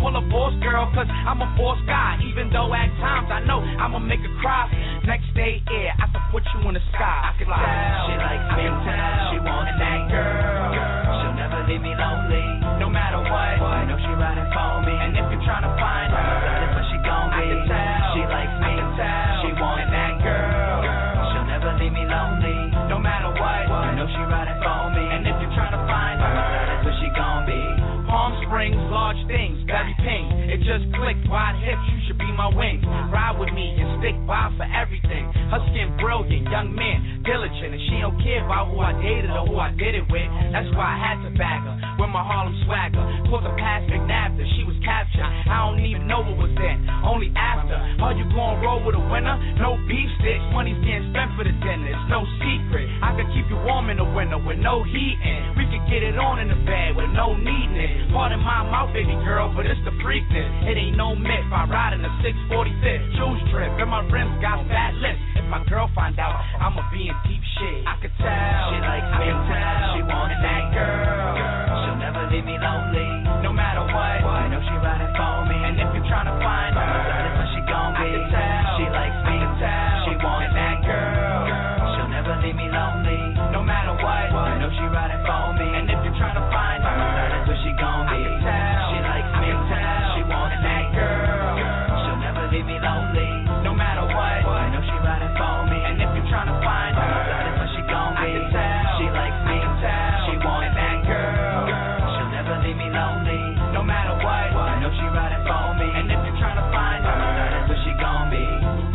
[SPEAKER 12] pull a boss girl, cause I'm a boss guy. Even though at times I know I'ma make her cry. Next day, yeah, I could put you in the sky. I could fly. She likes me, she wants that girl. She'll never leave me lonely, no matter what. I know she riding for me, and if you're trying to find her, that's where she gon' be. I can tell. She likes me, she wants that girl. She'll never leave me lonely, no matter what. I know she riding for me, and if you're trying to find her, that's where she gon' be. Palm Springs, large things, very pink. It just clicked, wide hips, you should be my wings. Ride with me and stick by for everything. Her skin brilliant, young man, diligent, and she don't care about who I dated or who I did it with. That's why I had to bag her with my Harlem swagger. Pulled her past McNafter, she was captured. I don't even know what was then, only after. Are you gon' roll with a winner? No beef sticks, money's getting spent for the dinner. It's no secret. I could keep you warm in the winter with no heating. We could get it on in the bed with no needing it. Pardon my mouth, baby girl, but it's the freakness. It ain't no myth. I ride in a 645 Juice Trip, and my rims got fat lips. If my girl find out, I'ma be in deep shit. I could tell. She likes me, she wants that girl. She'll never leave me lonely, no matter what. I know she riding for me, and if you're trying to find her, that's where she gon' be. I can tell. She likes me, she wants that girl. She'll never leave me lonely, no matter what. I know she riding for me, and if you're trying to find her, that's where she gon' be. I can tell. She likes me, she wants that girl. She'll never leave me lonely, no matter what. I know she riding for me, and if you're trying to find her, that's where she gon' be. I can tell. She likes me, she wants that girl. She'll never leave me lonely, no matter what. I know she riding for me, and if you're trying to find her, that's where she gon' be.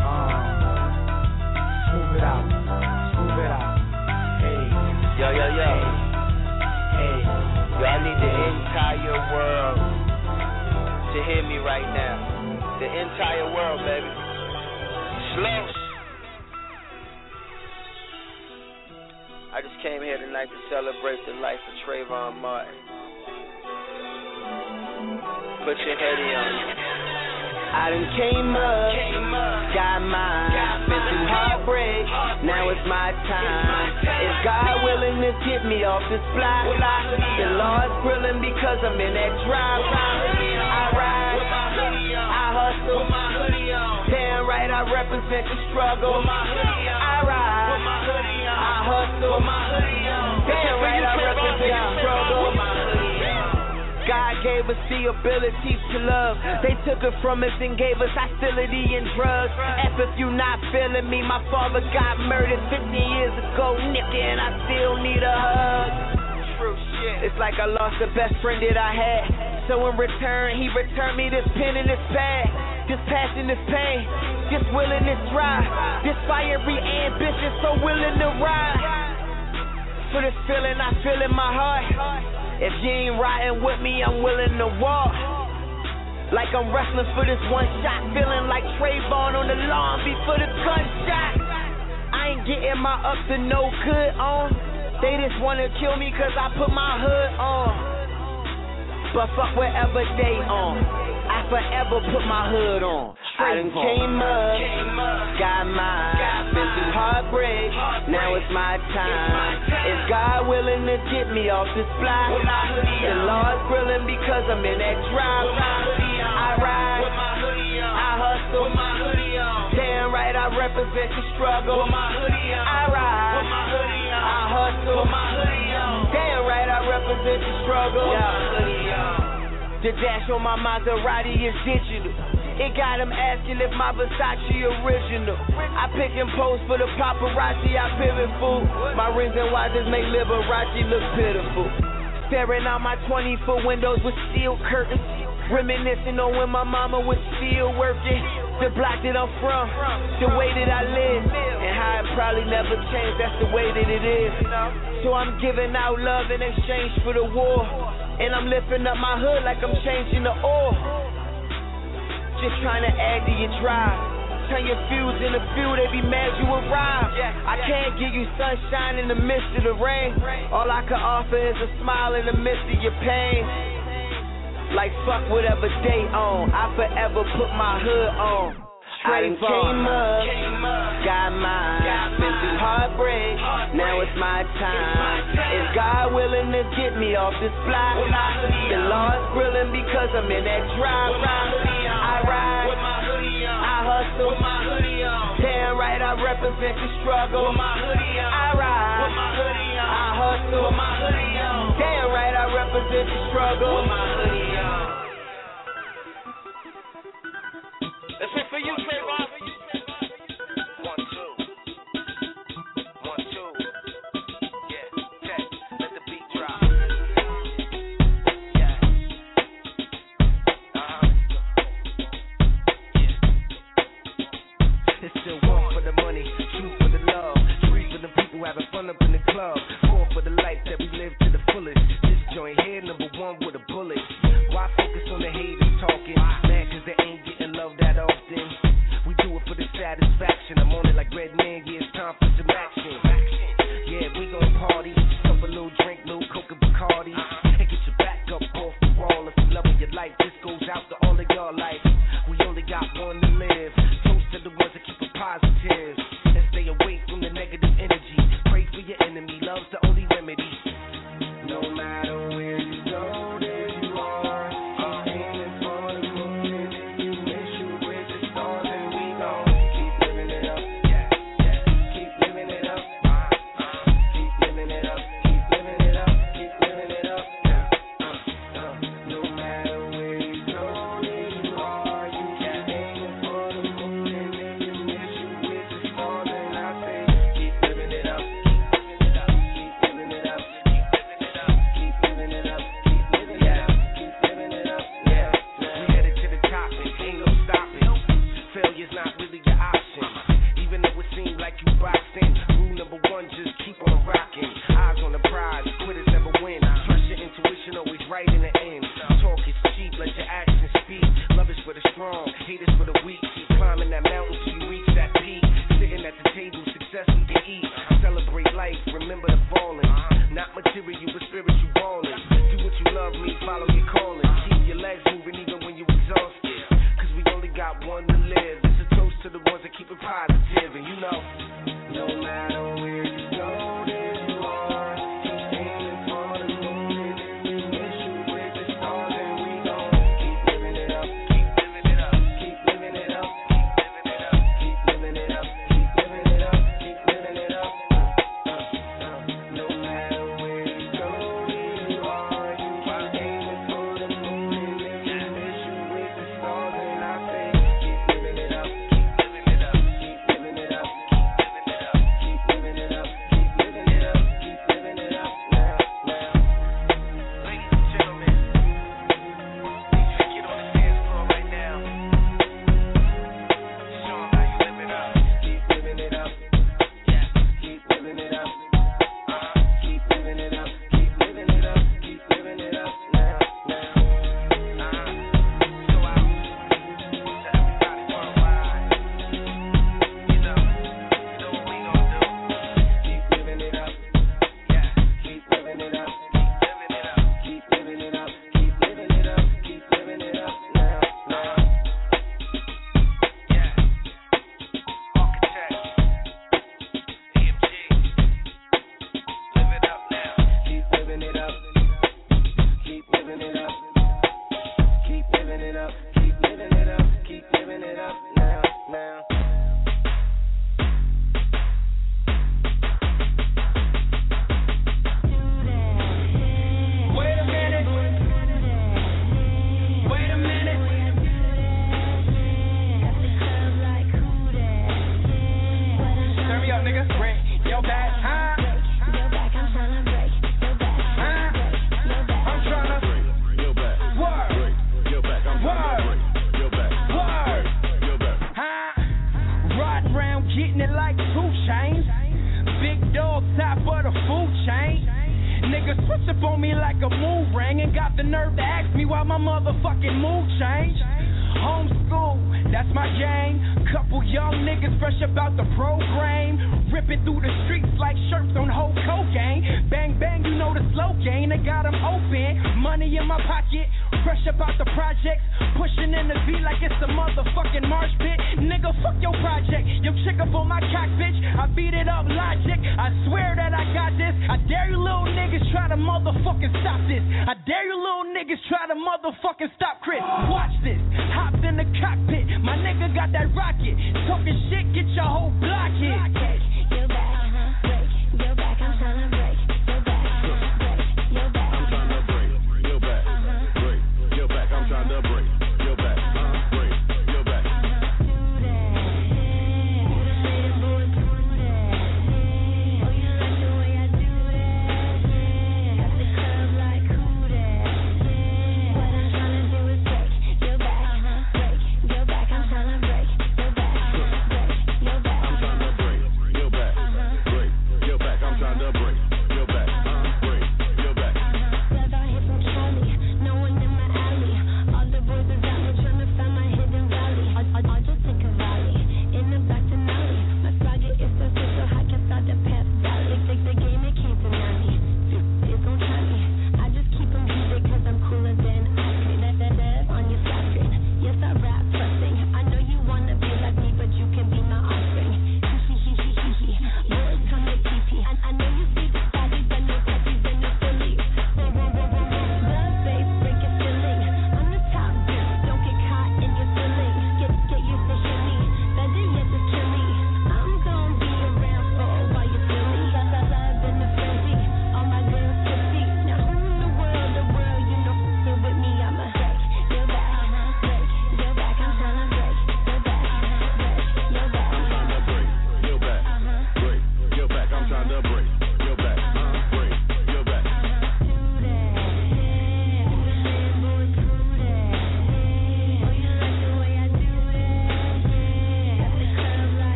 [SPEAKER 11] Smooth it out, smooth it out. Hey,
[SPEAKER 13] yo, yo, yo.
[SPEAKER 11] Hey,
[SPEAKER 13] yo, I need the entire world to hear me right now. The entire world, baby. Slow. I just came here tonight to celebrate the life of Trayvon Martin. Put your heady on. I done came up, got mine, been through heartbreak, now it's my time. If God willing to get me off this block, the Lord's grilling because I'm in that drive. I ride, I hustle, damn right I represent the struggle. I ride, I hustle, damn right I represent the struggle. God gave us the ability to love. They took it from us and gave us hostility and drugs. If you not feeling me, my father got murdered 15 years ago, nigga, and I still need a hug. True shit. It's like I lost the best friend that I had. So in return, he returned me this pen and this pad. This passion, this pain, this willing, this drive, this fiery ambition, so willing to ride. For this feeling I feel in my heart. If you ain't riding with me, I'm willing to walk. Like I'm wrestling for this one shot, feeling like Trayvon on the lawn before the gunshot. I ain't getting my up to no good on. They just wanna kill me cause I put my hood on. But fuck whatever they on, I forever put my hood on. I done came up, got mine, been through heartbreak, now it's my time. Is God willing to get me off this block? The Lord's grilling because I'm in that drive. I ride, I hustle, damn right I represent the struggle. I ride, I hustle, damn right I represent the struggle. The dash on my Maserati is digital. It got him asking if my Versace original. I pick and post for the paparazzi, I pivot fool. My rings and watches make Liberace look pitiful. Staring out my 20-foot windows with steel curtains. Reminiscing on when my mama was still working. The block that I'm from, the way that I live, and how it probably never changed, that's the way that it is. So I'm giving out love in exchange for the war. And I'm lifting up my hood like I'm changing the oil. Just trying to add to your drive. Turn your fuse in the fuel, they be mad you arrive. I can't give you sunshine in the midst of the rain. All I can offer is a smile in the midst of your pain. Like fuck whatever they on, I forever put my hood on. I done came up, got mine, been through heartbreak, now it's my time. Is God willing to get me off this block? The Lord's grilling because cause I'm in that drive. I ride with my hoodie on. I hustle with my hoodie on. Damn right, I represent the struggle with my hoodie on. I ride with my hoodie on. I hustle with my hoodie on. Damn right, I represent the struggle with my hoodie on. That's it for you, Trayvon. 1, 2. 1, 2. Yeah, check. Let the beat drop. Yeah. Yeah. It's still 1 for the money, 2 for the love, 3 for the people having fun up in the club, 4 for the life that we live to the fullest. This joint here, number 1 with a bullet. Why focus on the haters talking? Mad cause they ain't getting love that often. We do it for the satisfaction. I'm on it like Red Man, yeah, it's time for some action. Yeah, we gon' party, up a little drink, little Coca Bacardi, and get your back up off the wall. If you loving your life, this goes out to all of y'all life. We only got one to live. Toast to the ones that keep it positive and stay away from the negative energy. Pray for your enemy, love's the only remedy. No matter where you go, there you are. Keep aiming for the moon, and if you wish you with the stars, and we gon' keep living it up. Yeah, yeah. Keep living it up. Keep living it up. Keep living it up. Keep living it up. No matter where you go, there you are. You keep aiming for the moon, and if you wish you with the stars, and I say keep living it up. Keep living it up. Keep living it up. Keep living it up. Keep living it up. Keep living it up. Yeah, we headed to the top and ain't no stopping. Failure's not really your option. Even though it seems like you boxing, rule number 1, just keep on rocking. Eyes on the prize, quitters never win. Trust your intuition, always right in the end. Talk is cheap, let your actions speak. Love is for the strong, hate is for the weak. Keep climbing that mountain till you reach that peak. Sitting at the table, success we can eat. Celebrate life, remember the falling. Not material, but spiritual balling. Do what you love, me, follow your calling. Keep your legs moving even when you're exhausted. Cause we only got one to live. It's a toast to the ones that keep it positive. And you know, no matter where you go, there you are. Keep aiming for the moon, and if you wish you with the stars, and we gon' keep living it up. Keep living it up. Keep living it up. Keep living it up. Keep living it up. Keep living it up. No matter where you go, there you are. You keep aiming for the moon, and if you wish you with the stars, and I say keep living it up. Keep living it up. Keep living it up. Keep living it up. Keep living it up. Keep living it up. Now. Ladies and gentlemen, need you to get on the dance floor right now. Show 'em how you live it up. Keep living it up. Yeah. Keep living it up. Keep living it up. Keep living it up. Keep living it up. Now. So out to everybody worldwide. You know what we gon' do. Keep living it up. Yeah. Keep living it up. Keep living it up. Keep living it up. Keep living it up. Now. Yeah. Architect. EMG. Live it up now. Keep living it up. Keep living it up. Keep living it up. Keep living it up. Keep living it up. Now. Wait a minute. Turn me up, nigga. Bring your back, huh? I'm tryna
[SPEAKER 4] Break your back.
[SPEAKER 13] Word.
[SPEAKER 4] Break your back. I'm trying to break your back.
[SPEAKER 13] Word.
[SPEAKER 4] Break your back.
[SPEAKER 13] Huh? Ride round getting it like 2 Chainz. Big dog top of the food chain. Niggas switch up on me like a mood ring and got the nerve to ask me why my motherfucking mood changed.
[SPEAKER 11] Homeschool, that's my game. Couple young niggas fresh about the program. Ripping through the streets like shirts on whole cocaine. Bang, bang, you know the slogan. They got them open. Money in my pocket. Fresh about the projects. Pushing in the beat like it's a motherfucking marsh pit. Nigga, fuck your project. Your chick up on my cock, bitch. I beat it up logic. I swear that I got this. I dare you little niggas try to motherfucking stop this. I dare you little niggas try to motherfucking stop Chris. Watch this. Hopped in the cockpit. My nigga got that rocket. Talking shit, get your whole block hit.
[SPEAKER 14] You're back, break, you're back, I'm tryna break, you're back, break, you're back, I'm tryna break, you're back, break, you're back, I'm tryna break, you're back, break, you're back. Boys are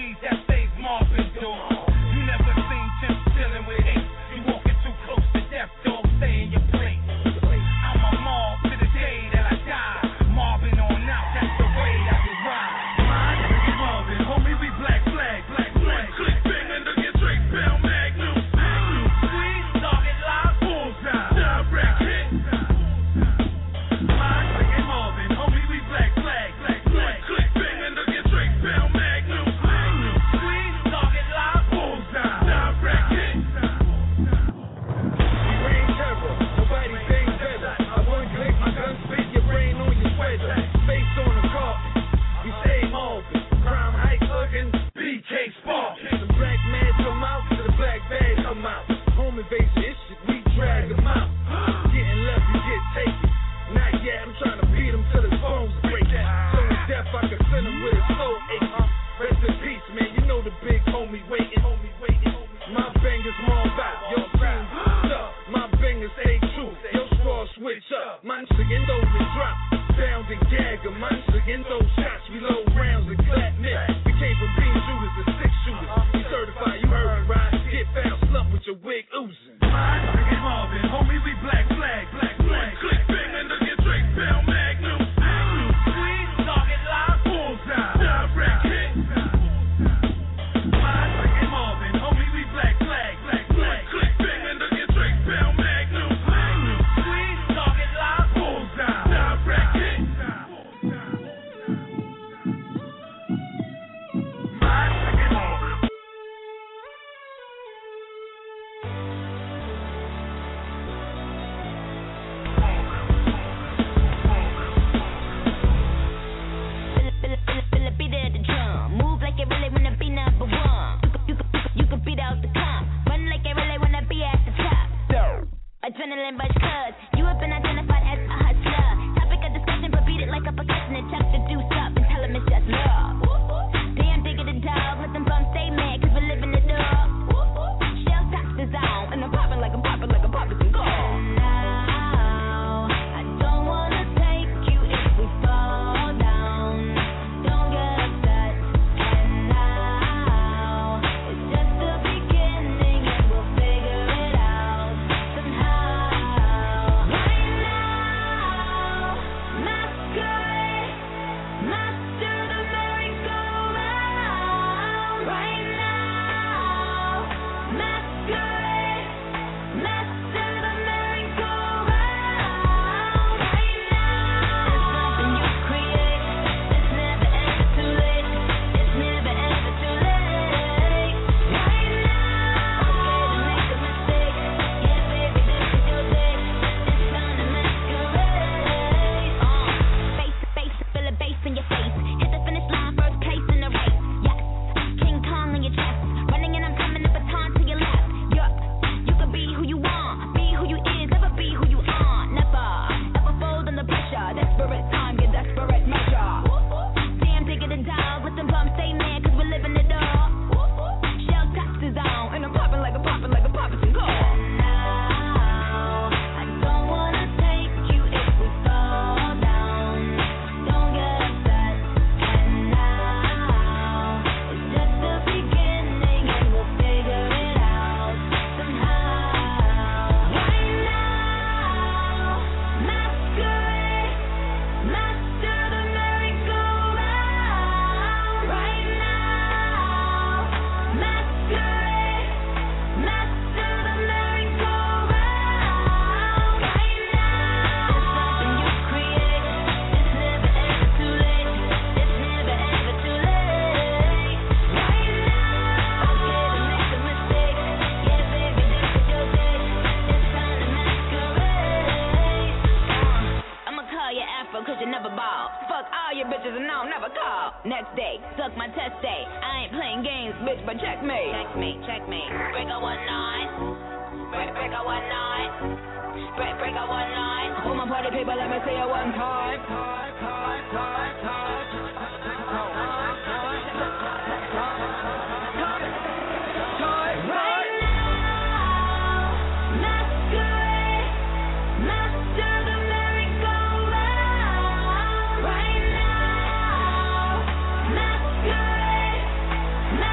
[SPEAKER 9] G's that stays Marvin door. You never seen Tim chillin' with Ace. You walking too close to death, dog. Stay in your place. I'm a mob to the day that I die. Marvin on out, that's the way I can ride. Mine is Marvin, homie, we black flag, black flag. Click bang under your Drake bell, Magnum. Squeeze, target live, bullseye, direct hit. Mine is Marvin, homie, we black flag, black flag. Click bang under your Drake bell, Magnum. Squeeze, target live, bullseye, direct hit. We rain terror, nobody bangs better. I one click, my gun spit your brain on your sweater. Face on the carpet, we stay Marvin. Crime hike looking, BK Spark. The black man come out, to the black bag come out. Home invasion, this shit, we drag them out. Getting left, you get taken. Not yet, I'm trying to beat him till his bones break. So in death, I can send him with his soul aching. Rest in peace, man, you know the big homie waiting. My bangers mob out, your team up. My bangers A2, your squad switch up. Man, singing those and drop, down and gag 'em. Man, singing those shots, we load rounds and clap nip. We came from bean shooters to six shooters. We certified, you heard me right. Get found, slump with your wig oozing. Mine, singing Marvin, homie, we black flag, black flag. Click bang under your Drake bell, Magnum. Squeeze, target live, bullseye, direct hit. Mine, singing Marvin, homie, we black flag, black flag. Click bang under your Drake bell, Magnum. Squeeze, target live, bullseye, direct hit. Mine, singing Marvin.
[SPEAKER 14] Feel a beat of the drum. Move like you really wanna be number one. You can beat out the comp. Run like you really wanna be at the top. Adrenaline rush, cuz you have been identified as a hustler. Topic of discussion, but beat it like a percussion. Attempt to do something, tell him it's just love. Damn, bigger the dog. Let them bums stay mad, cause we're living it up. Shell tops the zone, and I'm popping like I'm popping like I'm popping some gold. I don't wanna take you if we fall down. Don't get upset. And now it's just the beginning, and we'll figure it out somehow. Right now, masquerade, master the merry-go-round. Right now, masquerade, master the merry-go-round. Right now, it's something you create. It's never ever too late. It's never ever too late. Right now, okay to make a mistake. Yeah, baby, this is your day. It's time to masquerade. Face to face, feel the bass in your face. Hit the finish line, first place in the race. Yes, King Kong in your chest. Running and I'm coming, the baton to your left. Yup, you can be who you want, be who you is, never be who you aren't. Never, ever fold under pressure. Desperate time, get desperate measure. Damn, dig it and dog, let them bums stay mad, cause we're living it up. Shell tops is on, and I'm popping like I'm popping like I'm popping some gold. Now, I don't wanna take you if we fall down. Don't get upset. And now, it's just the beginning, and we'll figure it out somehow. Right now, masquerade, master the merry-go-round. Right now, masquerade, master the merry-go-round. Right now, it's something you create. It's never ever too late. It's never ever too late. Right now, okay to make a mistake. Yeah, baby, this is your day. It's time to masquerade. I'ma call you Afro cause you never ball. Fuck all your bitches and I'll never call. Next day, suck my test day. I ain't playing games, bitch, but checkmate. Checkmate. Break a 1-9. Break a 1-9. Break a 1-9. All my party people, let me see it one time. Right now, masquerade, master the merry-go-round. Right now, masquerade,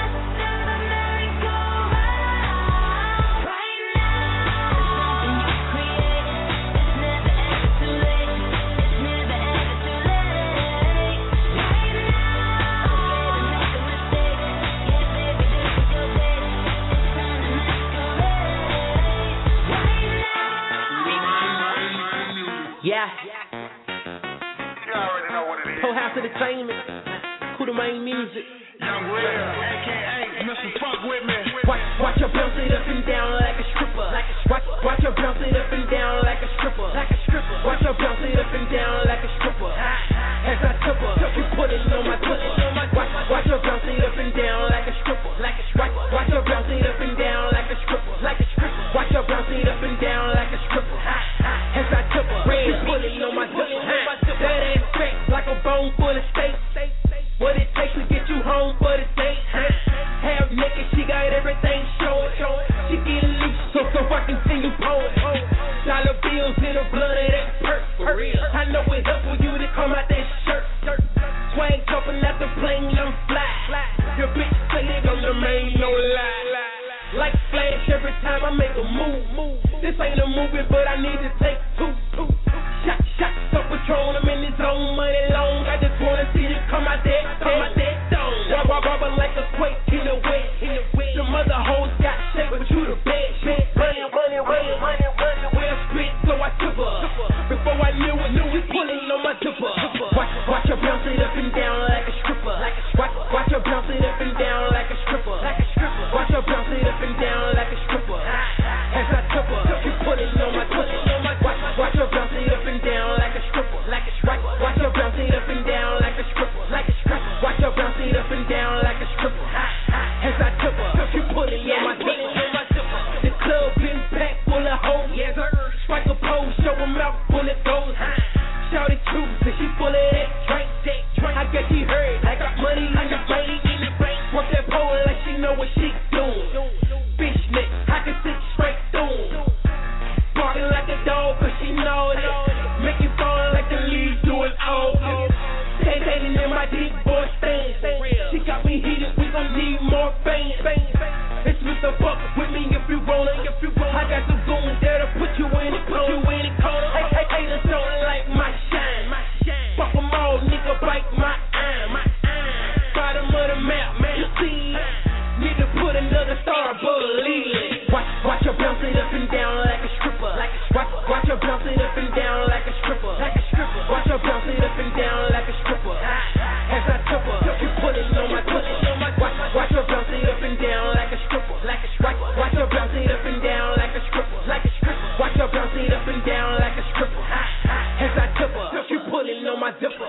[SPEAKER 9] music. Young Real, aka Mr. Fuck with me.
[SPEAKER 6] Watch her bounce it up and down like a stripper. Watch her bounce it up and down like a stripper. Watch her bounce it up and down like a stripper. As I tip her, you put it on my tip. Watch her bounce it up and down like a stripper. Watch her bounce it up and down like a stripper. Watch her bounce it up and down like a stripper. As I tip her, you put it on my tip. That ass fat like a bone full of steak. What it takes to get you home for the date? Half naked, she got everything showing. She get loose so I can see you pulling. Dollar bills in the blood of that perk. I know it helps for you to come out that shirt. Swag jumping out the plane, I'm fly. Your bitch say it on the main, no lie. Like flash every time I make a move. This ain't a movie, but I need to take two. Shot, so Patron, I'm in his own money long. I just wanna see you come out there, dome. Rubber like a quake in the wet. The mother hoes got shape, but you the best. Running, where I spit, so I tip her. Before I knew it, you pulling on my zipper. Watch her bounce it up and down like a stripper. Watch her bounce it up and down like a stripper. Watch her bounce it up and down like a stripper. As I tip her, you put it on my tip. Watch her bounce it up and down like a stripper. Watch her bounce it up and down like a stripper. Watch her bounce it up and down like a stripper. As I tip her, you put it on my tip. The club been packed full of hoes. Strike a pose, show 'em out, bullet goes. Shawty too, so she full of that drink. I guess she heard, I got money in the bank. Work that pole like she know what she doing. Bitch neck, I can sit straight through 'em. Barking like a dog, cause she know it. Make you fall like the leaves doing all. Dating in my deep boy stand. She got me heated, we gon' need more fans. It's Mr. Buck with me if you rollin'. I got some goons that'll put you in the corner. Haters don't like my shine. Fuck 'em all, nigga, bite my eye. Bottom of the map, man, you see. Need to put another star, believe it. Watch her bounce it up and down like a stripper. Watch her bounce it up and down like a stripper. Watch her bounce it up and down like a stripper. As I tip her, you put it on my tip. Watch her bounce it up and down like a stripper. Watch her bounce it up and down like a stripper. Watch her bounce it up and down like a stripper. As I tip her, you put it on my zipper.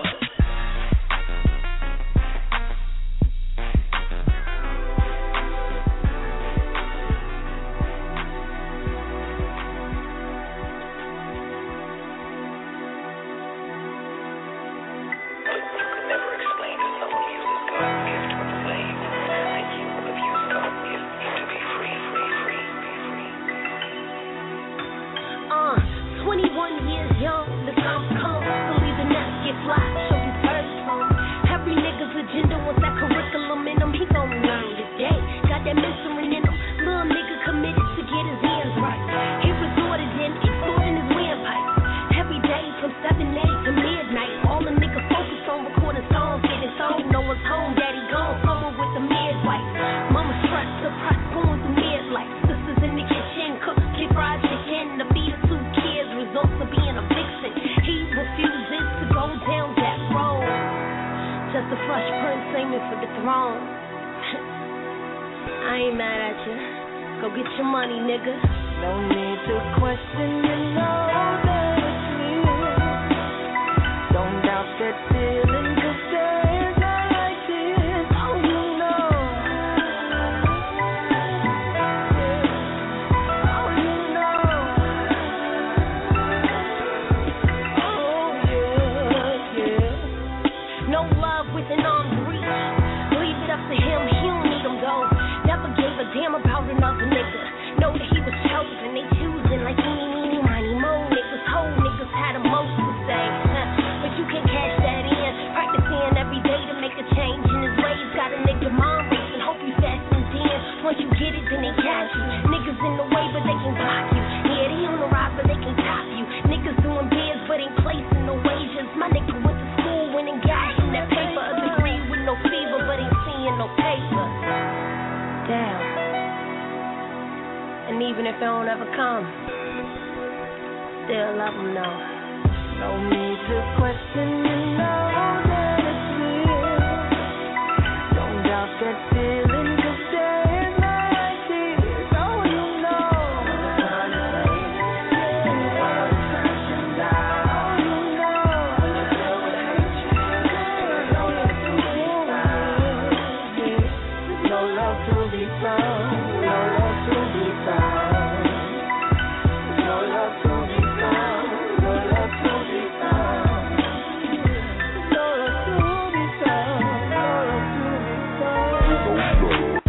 [SPEAKER 4] Lord.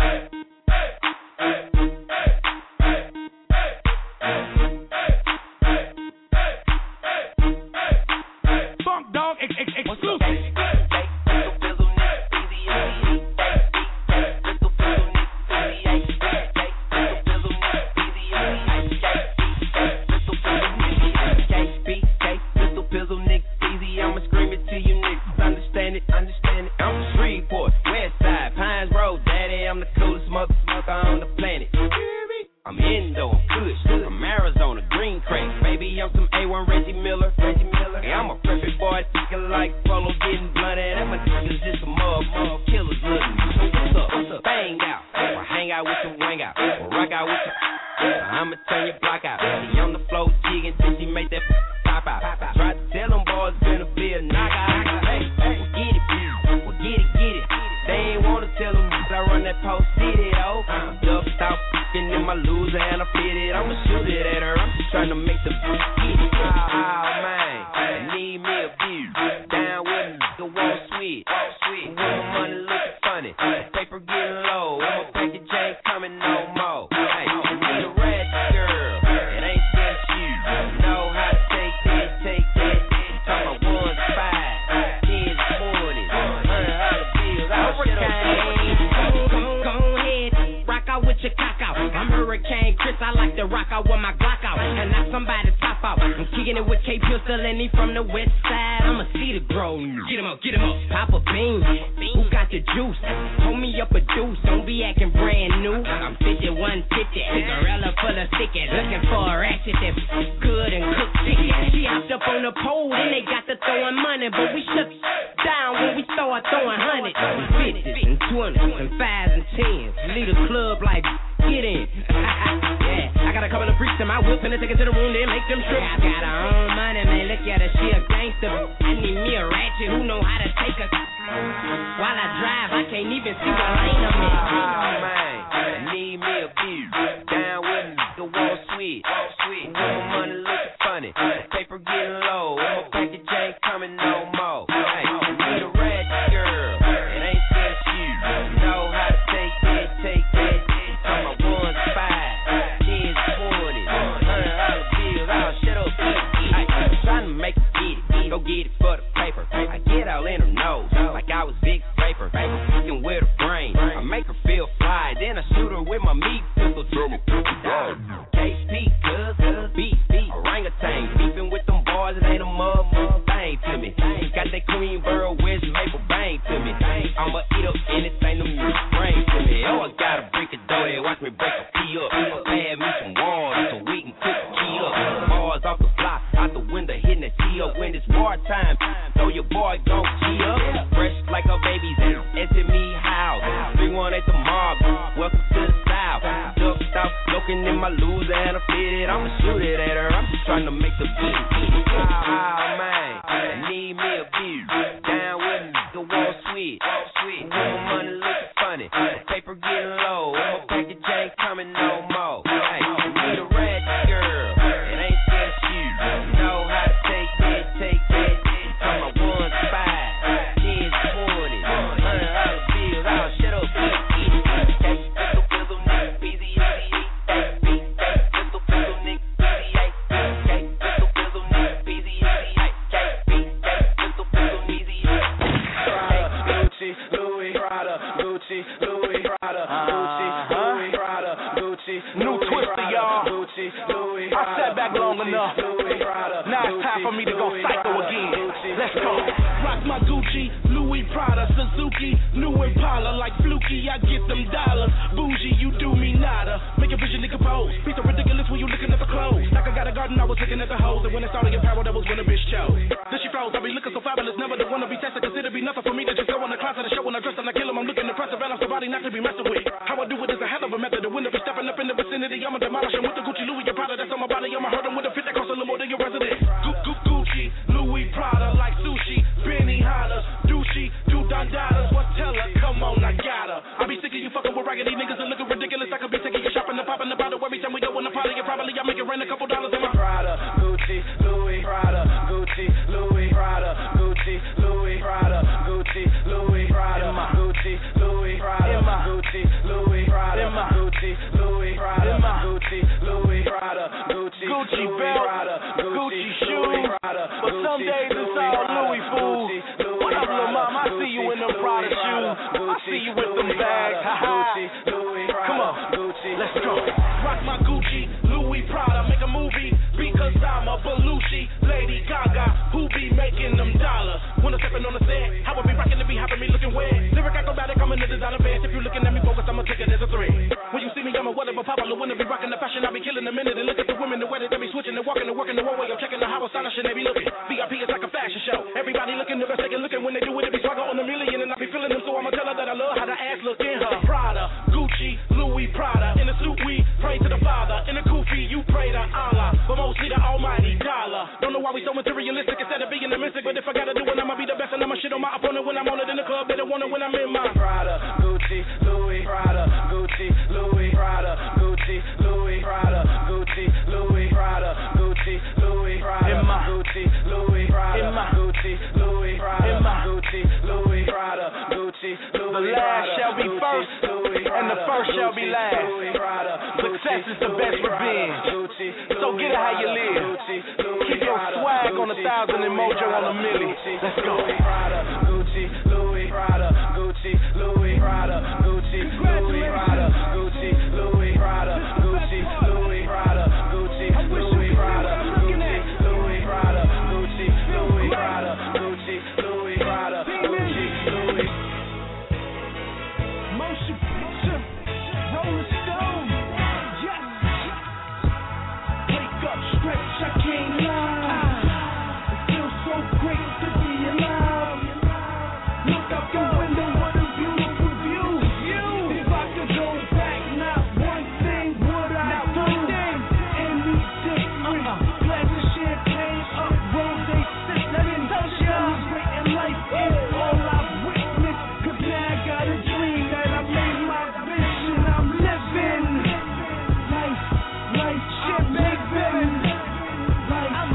[SPEAKER 11] Funk Dog exclusive.
[SPEAKER 15] Understand it. I'm from Shreveport, Westside, Pines Road, daddy. I'm the coolest motherfucker on the planet. I'm Indo, I'm Kush, from Arizona, Green Crate. Baby, I'm some A1 Reggie Miller. Hey, I'm a perfect boy, thinking like Polo, getting blunted. And my niggas just some motherfucker killers looking. So what's up? Bang out. Or hang out with your wang out. Or rock out with your. I'ma turn your block out. She on the floor jigging till she make that pop out. Try to tell them boys gonna be a knockout. Hey, get it, get it. They ain't wanna tell them I run that post city, though. Ducked out, in my loser and I fit it. I'ma shoot it at her. I'm just trying to make the beat get it. Oh, man, I need me a view. Down with a nigga, won't switch. With my money looking funny. Paper getting low. My package ain't coming no more. Hey, I need a ratchet girl. It ain't just you. Know how to take that. Talk about 1 to 5, 10 to 20, $100 bills.
[SPEAKER 6] Go ahead, rock out with your cock out. I'm Hurricane Chris, I like to rock out with my Glock out and knock somebody's top out. I'm kicking it with K Pistol and he from the west side. I'ma see the grow. Get him up. Papa Bean, who got the juice? Hold me up a deuce, don't be acting brand new. I'm 5150, cigarella full of sticky. Looking for a ratchet that's good and cooked chicken. She hopped up on the pole and they got to throwing money, but we shook down when we start throwing hundreds, 50s and 20s and 5s and 10s. Lead a club like get in. Yeah, I got a couple of freaks in my whip and they take it to the room, they make them trip. I got her own money, man, look at her, she a gangster. I need me a ratchet who know how to take her. While I drive, I can't even see the lane I'm in.
[SPEAKER 15] Oh, man, I need me a view. Down with a nigga, won't switch. With my money looking funny. Paper getting low, my package ain't coming no more. Hey, I need a ratchet girl. It ain't just you. Know how to take that. Talk about 1 to 5, 10 to 20, $100 bills. Oh, shut up, hey, I'm trying to make it get it. Go get it for the paper. I get all in her nose like I was Big Raper. Fucking with her brain, I make her feel fly. Then I shoot her with my meat pistol. KP, cuz, beef, orangutan. Beefing with them boys, it ain't a motherfucking thing to me. Got that Queenboro West Maple bang to me. I'ma eat up anything them niggas bring to me. Oh, I got a brick of dough there, watch me break a pee up. Add me some water so we can cook the key up. Bars off the block, out the window, hitting the tee up. When it's war time, throw your boy gon' key up. Fresh like a baby's SME house. 318 the mob, welcome to the South. Ducked out, looking in my loser and I fit it. I'ma shoot it at her, I'm just trying to make the beat. Oh, man, I need me a view. Down with a nigga, won't switch. With my money looking funny. Paper getting low, my package ain't coming no more. Hey, I need a ratchet girl. It ain't just you. Know how to take that. Talk about 1 to 5, 10 to 20, $100 bills. Oh, shut up,
[SPEAKER 11] New Twister, y'all. I sat back long enough. Now it's time for me to go psycho again. Let's go. Rock my Gucci, Louis Prada, Suzuki, new Impala like Fluky. I get them dollars. Bougie, you do me nada. Make a vision, nigga pose. Be so ridiculous when you looking at the clothes. Like I got a garden, I was looking at the hoes. And when I started apparel, that was when a bitch chose. Then she froze. I be looking so fabulous, never the one to be tested. Consider be nothing for me to just go on the class of the show when I dress and I kill him. I'm looking impressive, and I'm somebody not to be messing with. How I do it is a hell of a method. The window be stepping up in the vicinity. I'ma demolish him with the Gucci, Louis, and Prada. That's on my body. I'ma hurt him with a fit that costs a little more than your resident. Gucci, Louis, Prada, like sushi, Benny Hannas, Douchey, do Dondadas. What tell her? Come on, I got her. I be sick of you fucking with raggedy niggas and looking ridiculous. I could be sick of you shopping and popping the bottle every time we go on the party. And probably I make it rain a couple dollars in my Prada, Gucci, Louis, Prada, Gucci, Louis, Prada, Gucci, Louis, Prada, Gucci, Louis, Prada, Gucci, Louis, Prada, Gucci,
[SPEAKER 9] Gucci belt, Gucci shoes, but some days it's all Louis, fool. What up, little mom? I see you in them Prada shoes. I see you with them bags. Ha ha. Come on, let's go. Rock my Gucci, Louis Prada, make a movie because I'm a Belushi. Lady Gaga, who be making them dollars? When I'm stepping on the set, how I be rocking to be having me looking wet. Lyric acrobatic, I'm in the designer pants. If you looking at me focused, I'ma take it as a threat. When you see me, I'm a whatever popular. When I be rocking the fashion, I be killing the minute. And look at the women, the way that they be switching and walking and working the one way. I'm checking the how astonishing they be looking. VIP is like a fashion show. Everybody looking the best they can look at. When they do it, it be swagger on a million. And I be feeling them, so I'ma tell her that I love how the ass look in her. Prada, Gucci, Louis Prada. In the suit, we pray to the Father. In the kufi, you pray to Allah. But mostly the almighty dollar. Don't know why we so materialistic instead of being the mystic. But if I gotta do it, I'ma be the best. And I'ma shit on my opponent when I'm on it in the club. They don't want it when I'm in my Prada, Gucci, Louis Prada, Gucci, Louis Prada, Gucci, Louis Prada, Gucci, Louis Prada, Gucci, Louis Prada, Gucci, Louis Prada, Gucci, Louis Prada, Gucci, Louis Prada, Gucci, the last shall be first, and the first shall be last. Success is the best revenge. So get it how you live. Keep your swag on 1,000 and mojo on a milli. Let's go. Gucci, Louis Prada, Gucci, Louis Prada, Gucci, Louis Prada, Gucci, Louis Prada, Gucci, Louis Prada, Gucci, Louis Prada, Gucci, Louis Prada, Gucci, Louis Prada, Gucci, Louis Prada, Gucci, Louis.
[SPEAKER 11] Motion picture, Rolling Stone, yes. Wake up, stretch, I can't lie. It feels so great to be alive. Look out the window, what a beautiful view. If I could go back, not one thing would I do. Any different, glass of champagne, up rose, sip, let it touch ya. Celebrating life is all I've witnessed. 'Cause now I got a dream that I made my vision. I'm living life, shit, living life. I'm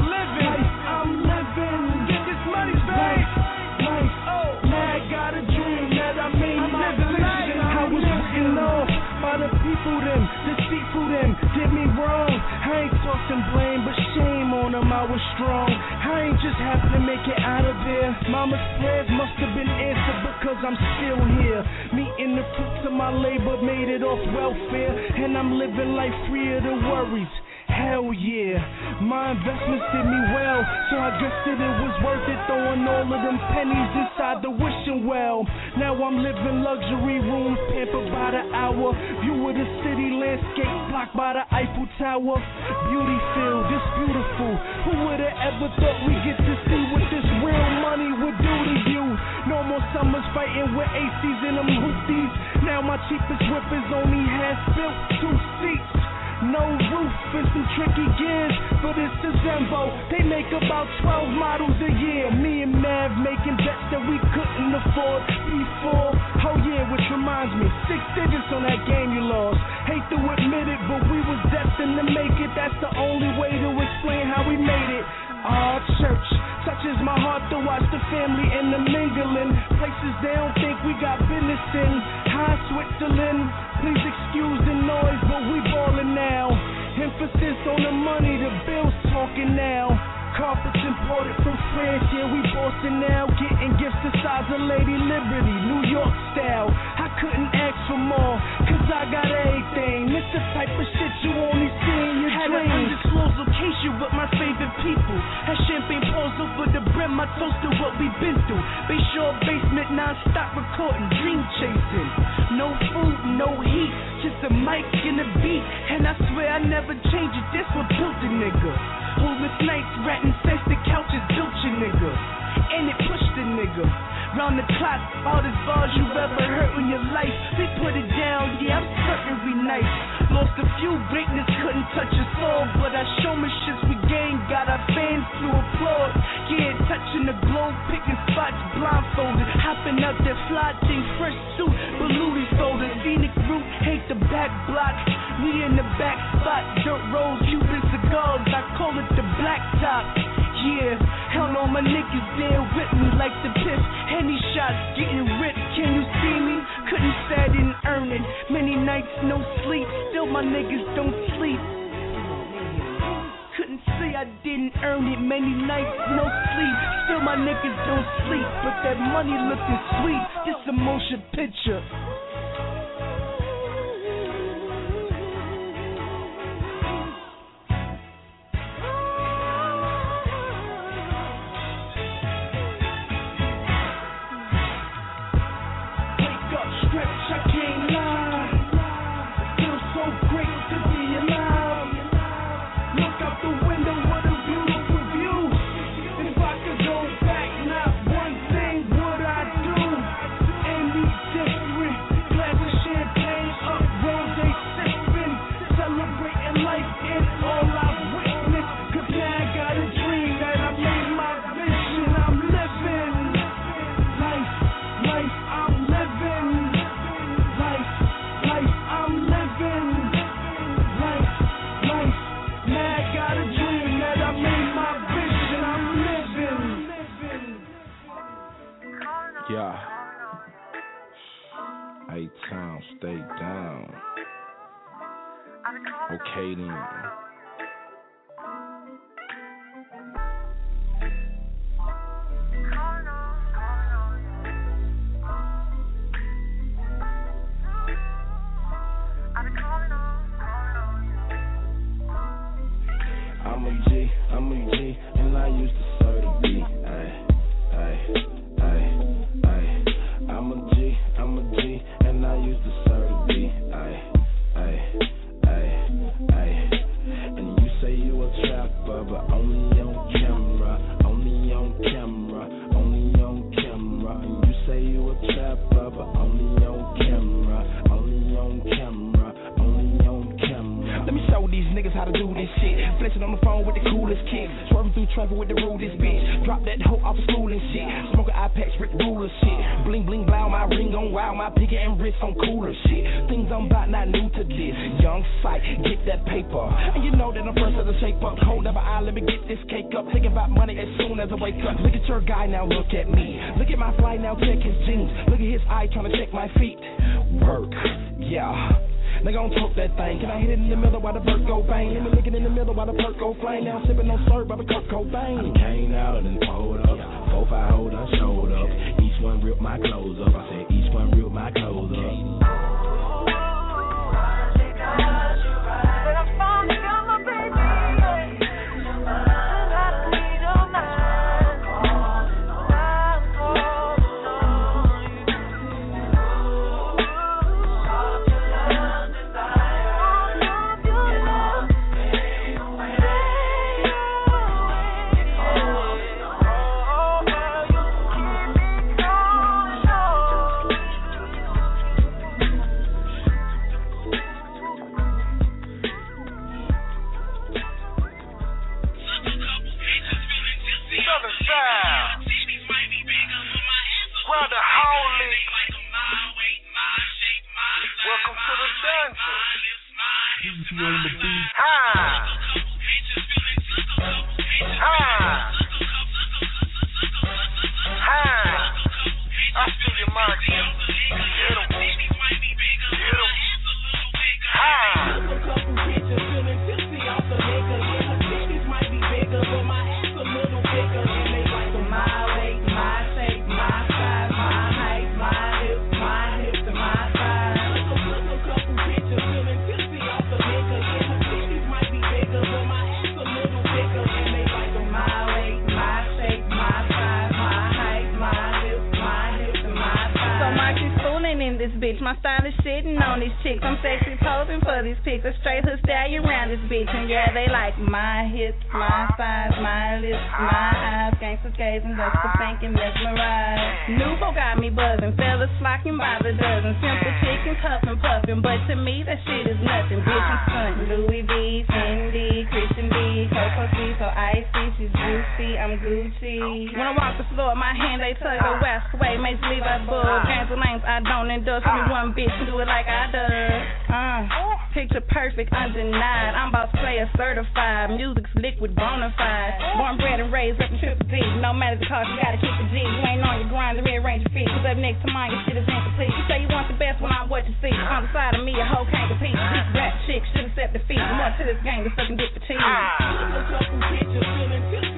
[SPEAKER 11] living. Get this money, babe. Life. Now I got a dream that I made my vision. I was written off by the people, them deceitful, them did me wrong. I ain't tossing blame, but shame on them. I was strong. I ain't just happen to make it out of there. Mama's prayers must have been answered because I'm still here. Meeting the fruits of my labor, made it off welfare, and I'm living life free of the worries. Hell yeah, my investments did me well, so I guess that it was worth it throwing all of them pennies inside the wishing well. Now I'm living luxury rooms, pampered by the hour, view of the city landscape blocked by the Eiffel Tower. Beauty field, it's beautiful. Who would've ever thought we'd get to see what this real money would do to you? No more summers fighting with ACs and them hoopties. Now my cheapest whip is only half built, 2 seats. No roof and some tricky gears, but it's a Zembo. They make about 12 models a year. Me and Mav making bets that we couldn't afford before. Oh yeah, which reminds me, 6 digits on that game you lost. Hate to admit it, but we was destined to make it. That's the only way to explain how we made it. Our church touches my heart to watch the family and the mingling. Places they don't think we got business in. High Switzerland, please excuse the noise, but we ballin' now. Emphasis on the money, the bills talking now. Carpets imported from France, yeah, we bossing now. Getting gifts the size of Lady Liberty, New York style. I couldn't ask for more, 'cause I got everything. It's the type of shit you only see in your dreams. Had an undisclosed location with my favorite people. Had champagne pours over the brim, I toasted what we been through. Bayshore basement, non-stop recording, dream chasing. No food, no heat, just a mic and a beat. And I swear I never change it, this what built a nigga. Homeless nights, ratting sense, the couch is built your nigga. And it pushed the nigga. Round the clock, all the bars you ever heard in your life. We put it down, yeah, I'm certain we nice. Lost a few, greatness couldn't touch us all. But our showmanships we gained, got our fans to applaud. Yeah, touching the globe, picking spots, blindfolded. Hopping out that fly thing, fresh suit, but Louis folded. Scenic route, hate the back block. We in the back spot, dirt roads, Cuban cigars. I call it the black top. Yeah, hell on my niggas there with me like the piss. Henny shots, getting ripped, can you see me? Couldn't say I didn't earn it. Many nights, no sleep, still my niggas don't sleep. Couldn't earned it, many nights, no sleep. Still my niggas don't sleep, but that money looking sweet. It's a motion picture.
[SPEAKER 16] A-Town, stay down. Okay then. I'm a G, and I used to serve the beat. I'm a G, and I used to serve the beat. And you say you a trapper, but only on camera, only on camera, only on camera. And you say you a trapper, but only on camera, only on camera, only on camera.
[SPEAKER 11] Let me show these niggas how to do this shit. Flexing on the phone with the coolest kid. Swerving through traffic with the rudest bitch. Drop that hoe off of school and shit. Smoking iPads, Rick Ruler shit. Bling bling blow, my ring on wild, my pinky and wrist on cooler shit. Things I'm about not new to this. Young sight, get that paper. And you know that I'm first of the shape up. Hold up my eye, let me get this cake up. Thinking about money as soon as I wake up. Look at your guy now, look at me. Look at my fly now, check his jeans. Look at his eye trying to check my feet. Work, yeah. Nigga, don't talk that thing. Can I hit it in the middle while the perk go bang? Let me lick it in the middle while the perk go flame. Now I'm sipping on syrup by the Kurt Cobain.
[SPEAKER 16] I came out and pulled up. 4-5 hold I showed up. Each one ripped my clothes up. I said each one ripped my clothes up.
[SPEAKER 17] Picture perfect, undenied. I'm boss player certified. Music's liquid, bona fide. Born, bred, and raised up in Triple D. No matter the cost, you gotta keep the G. You ain't on your grind, the rearrange your feet. Cause up next to mine, your shit is incomplete. You say you want the best when I'm what you see. On the side of me, a hoe can't compete. This rap chick should accept defeat. More to this game than sucking dick for cheese. Look up some pictures, feeling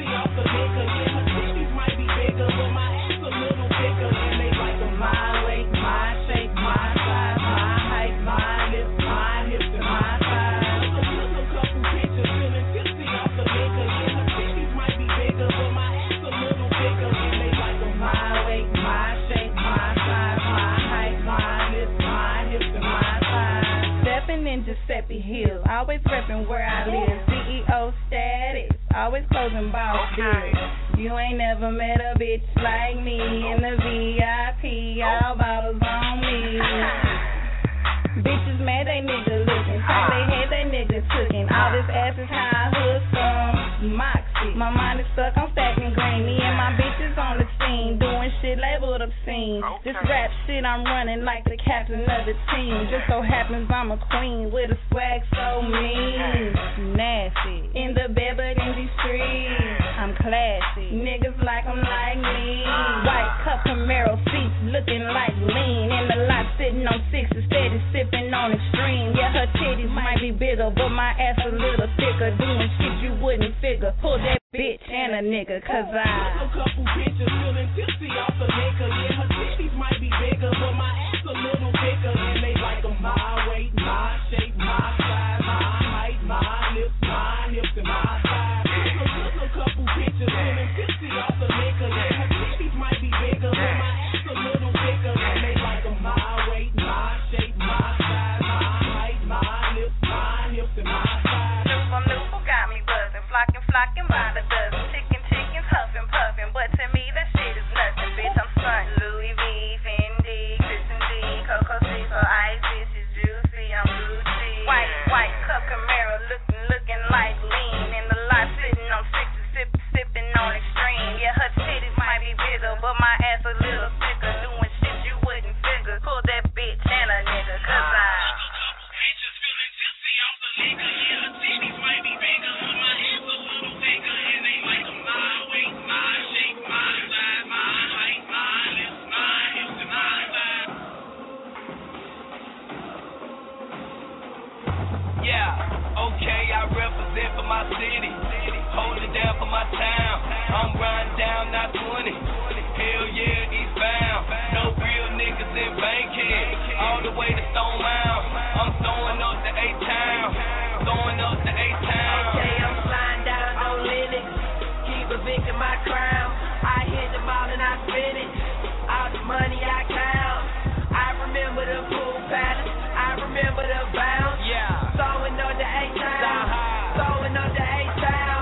[SPEAKER 17] Rolling in Giuseppe Hills, always repping where I live. CEO status, always closing boss deals. You ain't never met a bitch like me in the VIP, all bottles on me. Bitches mad, they nigga looking. Time they had, they nigga tookin'. All this ass is high hood from Moxie. My mind is stuck, I'm stacking green. Me and my bitches on the scene, doing shit labeled obscene. This rap shit I'm running like the captain of the team. Just so happens I'm a queen with a swag so mean. Nasty, in the bed but in these streets, I'm classy. Niggas like I'm like me. White cup Camaro seats looking like lean. In the lot sitting on sixes, steady sipping on extreme. Yeah, her titties might be bigger, but my ass a little thicker. Doing shit you wouldn't figure. Pull that bitch and a nigga, cause I
[SPEAKER 10] a couple bitches feeling tipsy off the liquor. Yeah, her titties might be bigger, but my ass a little thicker. And they like them my weight, my shape, my size, my height, my lips, my hips, and my thighs. A couple bitches feeling tipsy off the liquor. Yeah, her titties might be bigger, but my ass a little thicker. And they like them my weight, my shape, my size, my height, my lips, my hips, and my thighs.
[SPEAKER 17] New got me buzzing, flocking by the dozen, chicken, huffing, puffing. But to me that shit is nothing, bitch. I'm stunting Louis V, Fendi, Christian D, Coco C for ice, this is juicy, I'm Gucci. White cup Camaro, looking like lean. In the lot sitting on sixes, sipping on extreme. Yeah, her titties might be bigger, but my ass a little thicker. Doing shit you wouldn't figure. Pull that bitch and a nigga, cause I bitches feeling tipsy off the liquor. Yeah, her titties might be bigger, but my ass a little thicker. And they like them my weight, my shape, my size, my height, my lips, my hips, and my thighs.
[SPEAKER 12] Yeah, okay, I represent for my city, hold it down for my town. I'm riding down, not 20. Hell yeah, eastbound. No real niggas in Bankhead, all the way to Stone Mound. I'm throwing up the A-Town, throwing up the A-Town.
[SPEAKER 6] Okay, I'm flying down no limits, keep evicting my crown. I hit the mall and I spin it, all the money I count. I remember the pool palace, I remember the bounce.
[SPEAKER 12] Yeah,
[SPEAKER 6] throwing up the A-Town, throwing up the A-Town.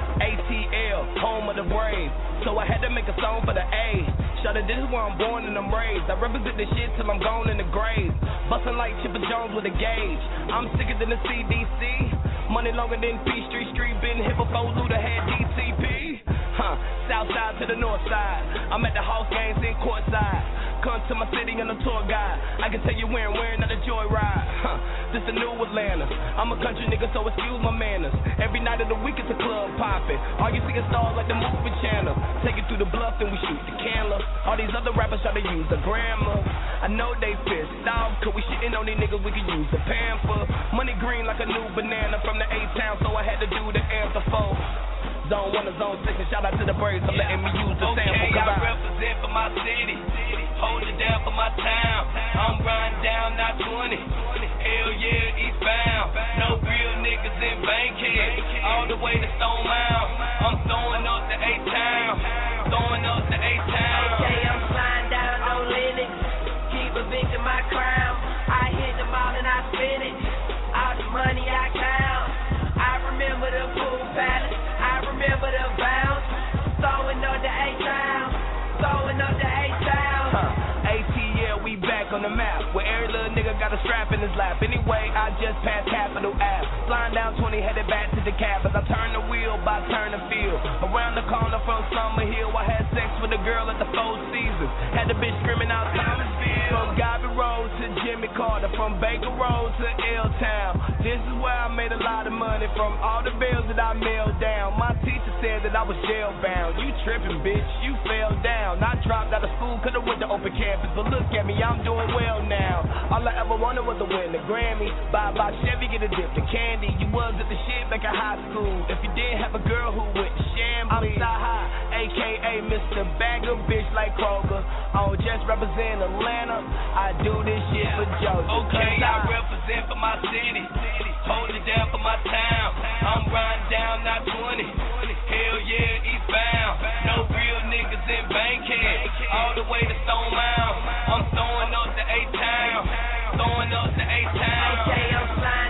[SPEAKER 12] ATL, home of the Braves, so I had to make a song for the A. Shut it, this is where I'm born and I'm raised. I represent this shit till I'm gone in the grave. Bustin' like Chipper Jones with a gauge. I'm sicker than the CDC. Money longer than Peachtree Street. Been hit before Luda had DTP. South side to the north side. I'm at the house games in courtside. Come to my city on a tour guide. I can tell you where I'm wearing, not a joyride. This the new Atlanta. I'm a country nigga, so excuse my manners. Every night of the week it's a club poppin'. All you see is stars like the movie channel. Take it through the bluff and we shoot the Candler. All these other rappers try to use the grammar. I know they pissed off, cause we shitting on these niggas, we could use the pamper. Money green like a new banana from the A-Town, so I had to do the anthem for Zone 1 to Zone 6, and shout out to the Braves for letting me use the sample.
[SPEAKER 6] Okay, I represent for my city, hold it down for my town. I'm riding down, not 20. Hell yeah, eastbound. No real niggas in Bankhead, all the way to Stone Mound. I'm throwing up the A-Town, throwing up the A-Town. Okay, I'm flying down, no limits, keep evicting my crown. I hit the mall and I spin it, all the money I count. I remember the pool palace, I remember the bounce, throwing up the A-Town, throwing up the A-Town.
[SPEAKER 12] ATL, we back on the map, where every little nigga got a strap in his lap. Anyway, I just passed Capitol Ave, flying down 20, headed back to the cab. As I turn the wheel, by turn the field, around the corner from Summer Hill, I had sex with a girl at the Four Seasons. Had the bitch screaming out Thomasville. From Gobby Road to Jimmy Carter, from Baker Road to L-Town. This is where I made a lot of money from all the bills that I mailed down. My teacher said that I was jail bound. You tripping, bitch, you fell down. I dropped out of school, could've went to open campus, but look at me, I'm doing well now. All I ever wanted was to win the Grammy. Buy a box Chevy, get a dip to candy. You was at the shit back in high school. If you didn't have a girl who went Chamblee, I'm Sci-High, a.k.a. Mr. Bagger, bitch like Kroger. I don't just represent Atlanta, I do this shit for Georgia.
[SPEAKER 6] Okay, I represent for my city, hold it down for my town. I'm riding down, not 20. Hell yeah, eastbound. No real niggas in Bankhead, all the way to Stone Mound. I'm throwing up the A-Town, throwing up the A-Town. Okay, I'm flying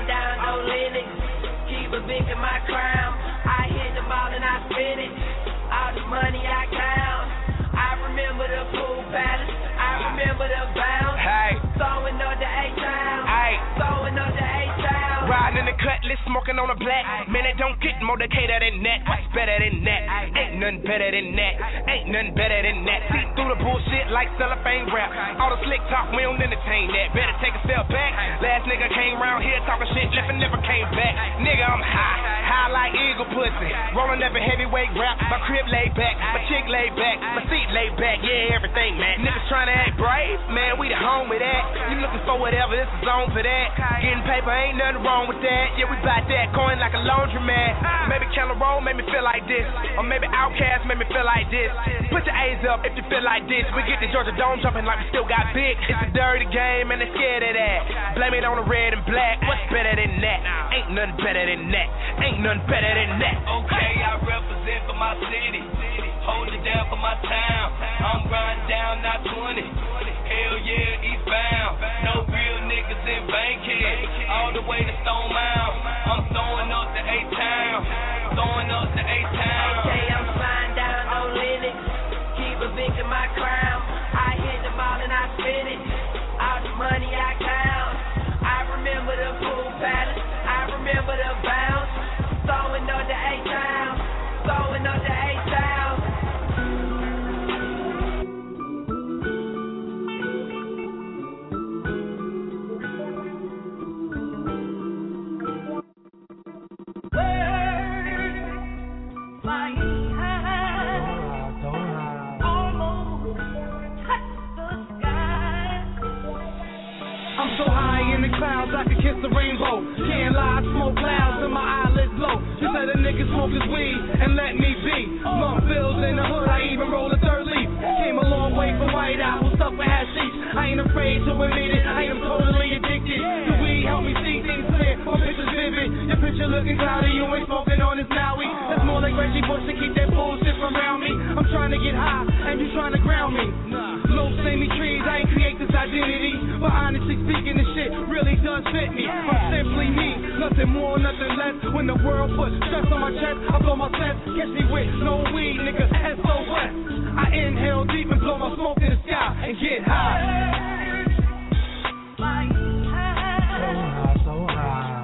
[SPEAKER 12] my crown. I hit the ball and I spin it. All the money I count. I remember the pool palace. I remember the bounce.
[SPEAKER 9] Hey.
[SPEAKER 12] Throwing up the A-Town.
[SPEAKER 9] Hey.
[SPEAKER 12] Throwing up the A-Town.
[SPEAKER 9] Riding in the cutlass, smoking on a black. Man, it don't get more decatur than that. What's better than that? Ain't nothing better than that. Ain't nothing better than that. See through the bullshit like cellophane rap. All the slick talk, we don't entertain that. Better take a step back. Last nigga came around here talking shit, left and never came back. Nigga, I'm high. High like eagle pussy. Rolling up a heavyweight rap. My crib laid back. My chick laid back. My seat laid back. Yeah, everything, man. Niggas trying to act brave. Man, we the home with that. You looking for whatever, this is on for that. Getting paper, ain't nothing wrong with that. Yeah, we bout that. Coin like a laundromat. Maybe Keller Roll made me feel like this. Or maybe Outkast made me feel like this. Put your A's up if you feel like this. We get the Georgia Dome jumping like we still got big. It's a dirty game and they scared of that. Blame it on the red and black. What's better than that? Ain't nothing better than that. Ain't nothing better than that.
[SPEAKER 12] Okay, I represent for my city. Hold it down for my town. I'm riding down, not 20. Hell yeah, eastbound. No real niggas in Bankhead. All the way to Stone Mound. I'm throwing up the A-Town. Throwing up the A-Town. Okay, I'm flying down on Linux. Keep a big in my crown. I hit the ball and I spin it. All the money I count. I remember the pool palace. I remember the bounce. Throwing up the A-Town. Throwing up the A-Town.
[SPEAKER 10] I'm so high in the clouds I can kiss the rainbow. Can't lie, smoke clouds and my eyelids low. Just let a nigga smoke his weed and let me be. Lump bills in the hood, I even roll a third leaf. Came a long way from White Apple, stuck with hashish. I ain't afraid to admit it, I am totally addicted. The weed help me see things clear, my picture's vivid. Your picture looking cloudy, you ain't smoking on this Maui. That's more like Reggie Bush to keep that bullshit from around me. I'm trying to get high and you trying to ground me. Low samey trees, I ain't create this identity. But honestly speaking, this shit really does fit me. I'm simply me, nothing more, nothing less. When the world puts stress on my chest, I blow my sense. Catch me with no weed, nigga, SOS. I inhale deep and blow my smoke in the sky and get high. So high.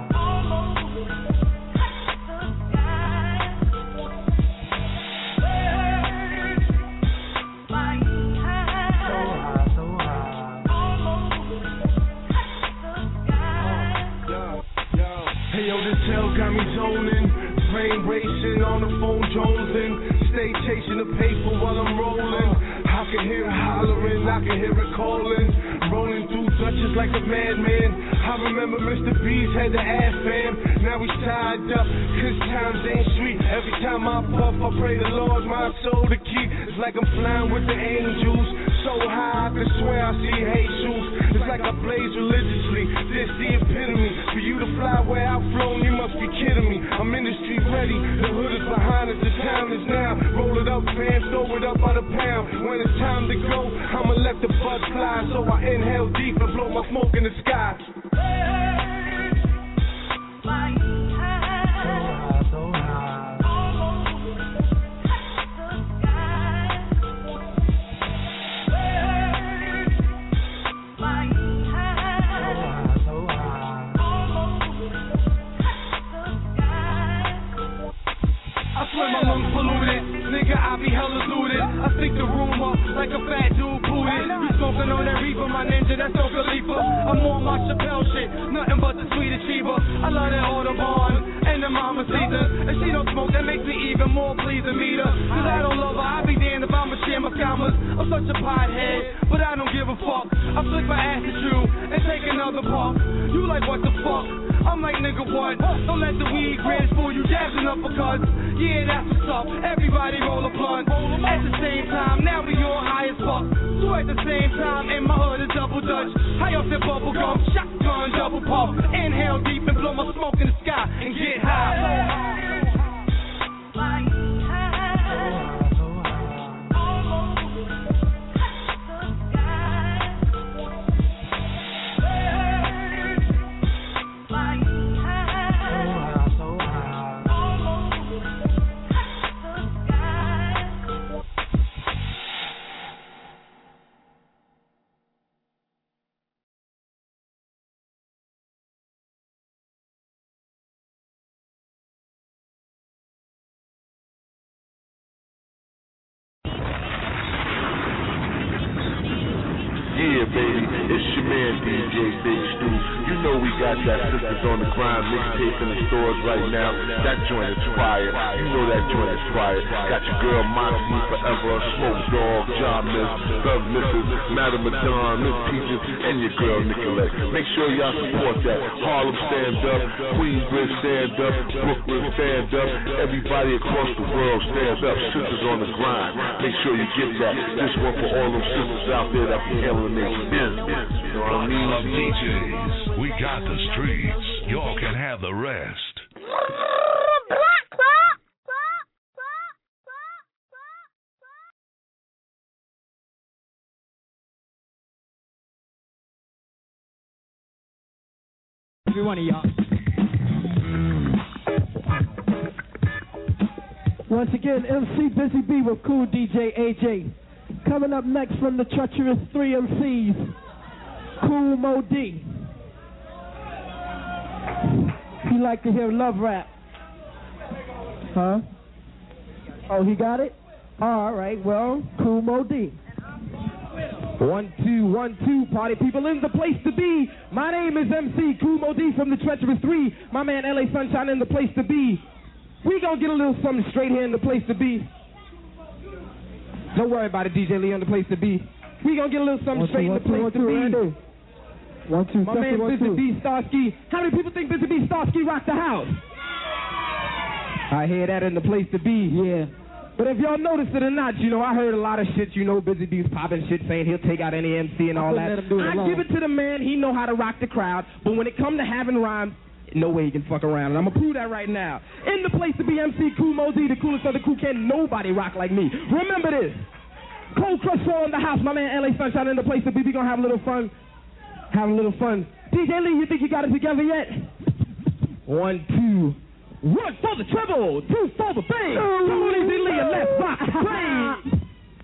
[SPEAKER 9] Hey yo, this hell got me zoning. Brain racing on the phone jonesing. Stay chasing the paper while I'm rolling. I can hear it hollering, I can hear it calling. Rolling through Dutchess like a madman. I remember Mr. B's had the ass fam. Now he's tied up, cause times ain't sweet. Every time I puff, I pray the Lord my soul to keep. It's like I'm flying with the angels. So high, I can swear I see Jesus. It's like I blaze religiously. This the epitome. For you to fly where I've flown, you must be kidding me. I'm industry ready. The hood is behind us. The time is now. Roll it up, fam. Throw it up by the pound. When it's time to go, I'ma let the bud fly. So I inhale deep and blow my smoke in the sky.
[SPEAKER 10] I swear my lungs polluted, nigga, I be hella looted. I stick the room up like a fat dude booted. You smoking on that reefer, my ninja, that's no Khalifa. I'm on my Chappelle shit, nothing but the sweet achiever. I love that Audubon and the Mama Caesar. If she don't smoke, that makes me even more pleased to meet her. Cause I don't love her, I be damned if I'ma share my commas. I'm such a pothead, but I don't give a fuck. I flick my ass at you and take another puff. You like what the fuck? I'm like, nigga, what? Don't let the weed grits fool you, jabs and uppercuts. Yeah, that's what's up. Everybody roll a blunt. At the same time, now we all high as fuck. So at the same time, in my hood is double Dutch. High off that bubble gum, shotgun, double puff. Inhale deep and blow my smoke in the sky and get high.
[SPEAKER 4] It's your man DJ Big Stu. You know we got that Sisters on the Grind mixtape in the stores right now. That joint is fire. You know that joint is fire. Got your girl Moxie Forever, Smoke Dog, John Miss, Love Mrs., Madame Madonna, Miss Peaches, and your girl Nicolette. Make sure y'all support that. Harlem stand up, Queensbridge stand up, Brooklyn stand up, everybody across the world stand up. Sisters on the Grind. Make sure you get that. This one for all them sisters out there that be handling their business. You know what I mean?
[SPEAKER 5] Love DJs. We got the streets. Y'all can have the rest.
[SPEAKER 18] Every one of y'all.
[SPEAKER 11] Once again, MC Busy B with Cool DJ AJ. Coming up next from the treacherous 3 MCs, Cool Mo D. He like to hear love rap. Huh? Oh, he got it? All right, well, Cool Mo D.
[SPEAKER 18] 1, 2, 1, 2, party people in the place to be. My name is MC Cool Mo D from the treacherous 3. My man LA Sunshine in the place to be. We gonna get a little something straight here in the place to be. Don't worry about it, DJ Lee on the place to be. We gonna get a little something straight in the place to be.
[SPEAKER 11] 1, 2,
[SPEAKER 18] my man Busy B Starsky. How many people think Busy B Starsky rocked the house? I hear that in the place to be.
[SPEAKER 11] Yeah.
[SPEAKER 18] But if y'all noticed it or not, you know, I heard a lot of shit, you know, Busy B's popping shit saying he'll take out any MC and all that. I give it to the man, he know how to rock the crowd, but when it come to having rhymes, no way he can fuck around, and I'm gonna prove that right now. In the place to be, MC Cool Mo D, the coolest of the cool, can't nobody rock like me. Remember this. Cold Crush 4 in the house, my man LA Sunshine in the place to be. We gonna have a little fun. Have a little fun. DJ Lee, you think you got it together yet? 1, 2. 1 for the treble, 2 for the bass. Come on, Easy Lee, and let's rock the plane.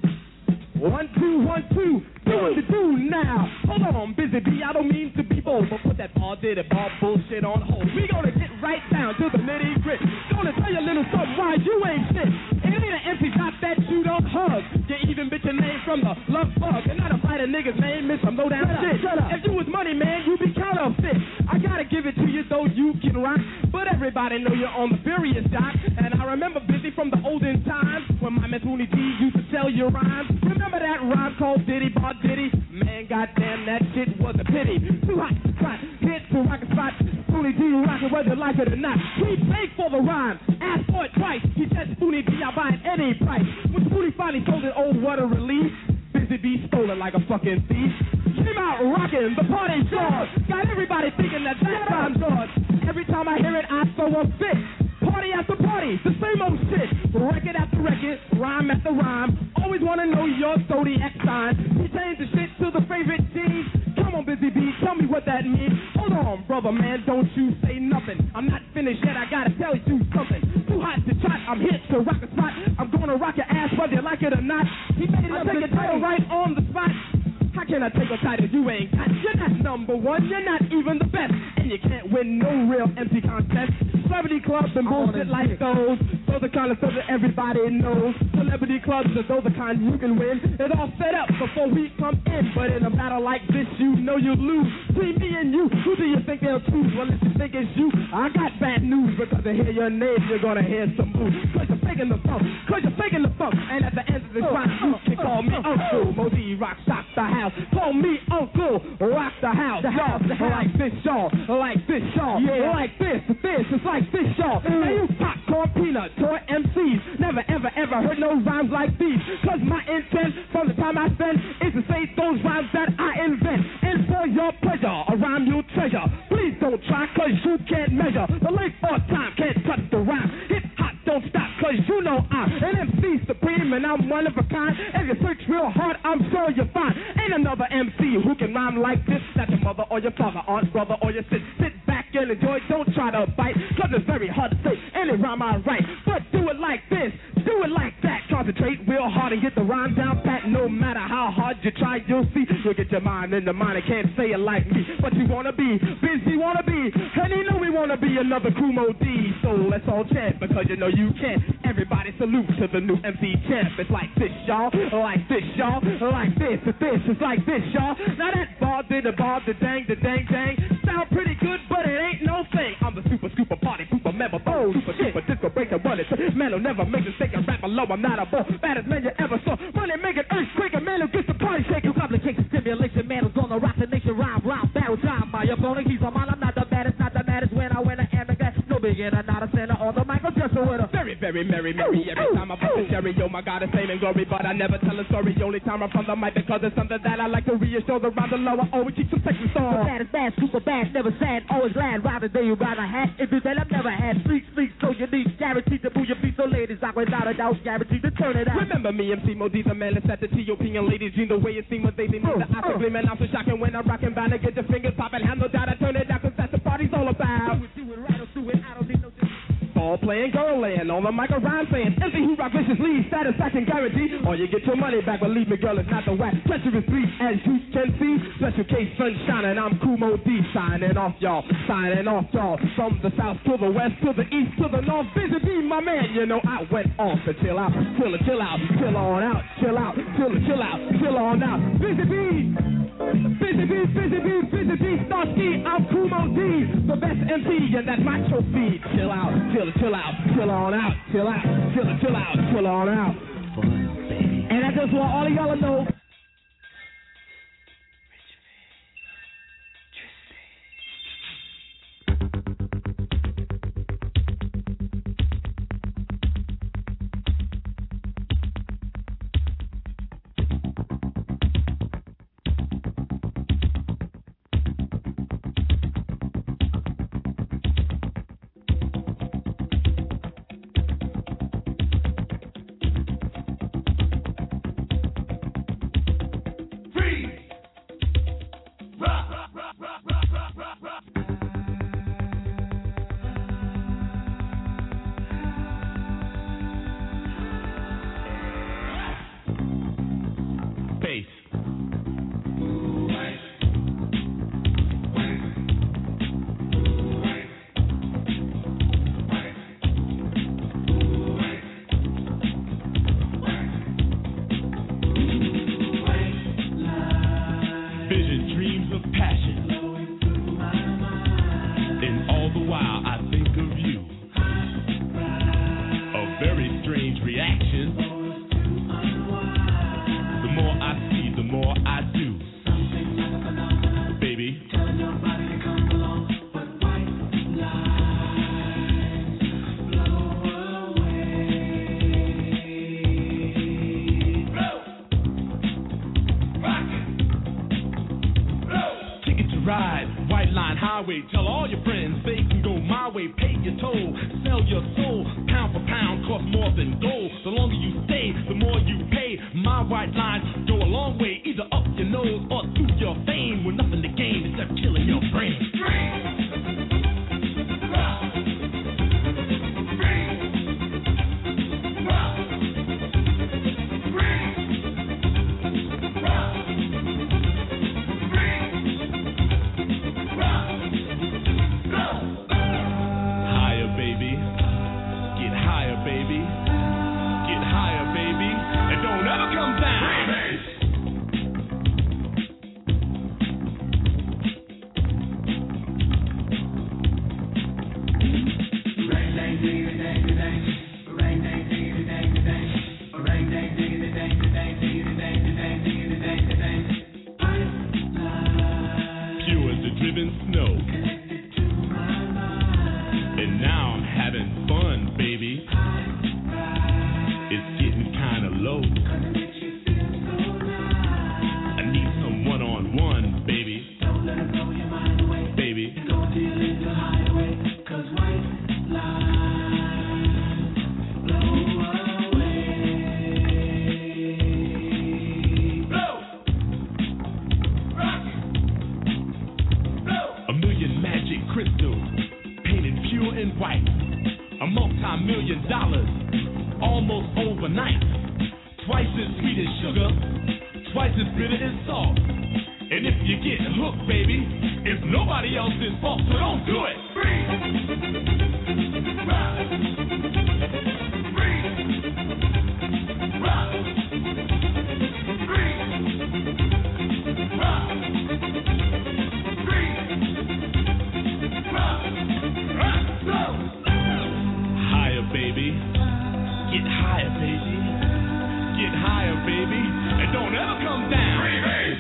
[SPEAKER 18] 1, 2, 1, 2. Doing the do now. Hold on, Busy B, I don't mean to be bold, but put that ball bullshit on hold. We gonna get right down to the nitty grit. Gonna tell you a little something why you ain't shit. It ain't an empty top that you don't hug. You even bitch your name from the love bug. And not a fight a nigga's name, miss some low down shit. If you was money, man, you be counterfeit. I gotta give it to you, though you can rock. But everybody know you're on the furious dock. And I remember Busy from the olden times when my man Toonie D used to tell you rhymes. Remember that rhyme called Diddy Bar Diddy? Man, goddamn, that shit was a pity. Too hot to spot, hit to rock a spot. Toonie D rock it whether you like it or not. We paid for the rhyme, asked for it twice. He said Toonie D, I'll buy it any price. When Toonie finally sold it, oh, what a relief. Busy B stole it like a fucking thief. Came out rocking, the party's yours. Got everybody thinking that rhyme's yours. Every time I hear it, I throw a fit. Party after party, the same old shit. Record after record, rhyme after rhyme. Always wanna know your zodiac sign. He changed the shit to the favorite team. Come on, Busy B, tell me what that means. Hold on, brother man, don't you say nothing. I'm not finished yet, I gotta tell you something. Too hot to trot, I'm here to rock a spot. I'm gonna rock your ass whether you like it or not. He made it up, take a title right on the spot. How can I take a title you ain't got? You're not number one, you're not even the best. And you can't win no real MC contest. Celebrity clubs and bullshit like those. Those are kind of stuff that everybody knows. Celebrity clubs are those are kind you can win. It's all set up before we come in. But in a battle like this, you know you lose. Between me and you, who do you think they'll choose? Well, if you think it's you, I got bad news. Because to hear your name, you're gonna hear some moves. Cause you're faking the funk, cause you're faking the funk. And at the end of this rhyme, you can call me Uncle Mo D Rock, shock the house. Call me Uncle Rock the house. Y'all like this, y'all. Like this, y'all. Yeah. Like this. It's like this, y'all. Now you popcorn peanut toy MCs. Never, ever, ever heard no rhymes like these. Cause my intent from the time I spend is to say those rhymes that I invent. And for your pleasure, a rhyme you'll treasure. Please don't try, cause you can't measure. The length or time can't touch the rhyme. Hip hop don't stop, cause you know I'm an MC supreme and I'm one of a kind. If you search real hard, I'm sure you'll find ain't another MC who can rhyme like this. That's your mother or your father, aunt, brother, or your sis. Sit back and enjoy, don't try to bite, cause it's very hard to say any rhyme I write. But do it like this, do it like that. Concentrate real hard and get the rhyme down pat. No matter how hard you try, you'll see. You'll get your mind in the mind and can't say it like me. But you wanna be, busy wanna be, and you know we wanna gonna be another Kumo D. So let's all chant because you know you can. Everybody salute to the new MC champ. It's like this, y'all. Like this, y'all. Like this. It's like this, y'all. Now that bar, the dang, sound pretty good, but it ain't no thing. I'm the super party pooper member, super disco breaker, run it. Man who never makes a mistake and rap low. I'm not a bull. Baddest man you ever saw. Money make an earthquake, a man who gets the party shaking. Complicated stimulation, man who's gonna rock the nation. Rhyme, barrel time. My opponent, he's a man. I'm not the baddest when I win an amateur. No beginner, not a center on the mic. I'm just a winner. Very, very merry. Every time I bust the cherry, yo, my God, it's fame and glory. But I never tell a story. Only time I'm from the mic because it's something that I like to reassure around the lower. Always keep some sexy songs. Bad is bad, super bad, never sad, always glad. Rather than you rather had. If you said I've never had sleep, so you need guaranteed to move your feet. So ladies, I without a doubt guaranteed to turn it out. Remember me, MC Modi, the man that's at the TOP and ladies, you know the way it seems when they need the eye man. I'm so shocking when I'm rocking, bound to get your fingers popping. Handle down, I turn it down, cause that's the party's all about. Do it right or do it, I don't need no ball playing, girl laying on the mic, a rhyme saying MC who rock viciously, satisfaction guaranteed. Or you get your money back, believe me, girl, it's not the whack. Treacherous beat, as you can see. Special case, sunshine, and I'm Kumo D. Signing off, y'all. From the south to the west, to the east, to the north. Busy bee, my man, you know I went off to chill out, chill on out. Chill on out. Busy bee, Starsky, I'm Kumo D, the best MC, and that's my trophy. Chill out, chill on out. And I just want all of y'all to know.
[SPEAKER 19] Tell all your friends they can go my way, pay your toll, sell your soul, pound for pound, cost more than gold. The longer you stay, the more you pay. My white lines go a long way, either up your nose or through your fame, with nothing to gain except killing your brain. Twice as sweet as sugar, twice as bitter as salt. And if you get hooked, baby, it's nobody else's fault, so don't do it. Freeze. Rock. Freeze. Rock. Freeze. Rock. Freeze. Rock. Rock. Go. Higher, baby. Get higher, baby. Get higher, baby. And don't ever come down. Freeze.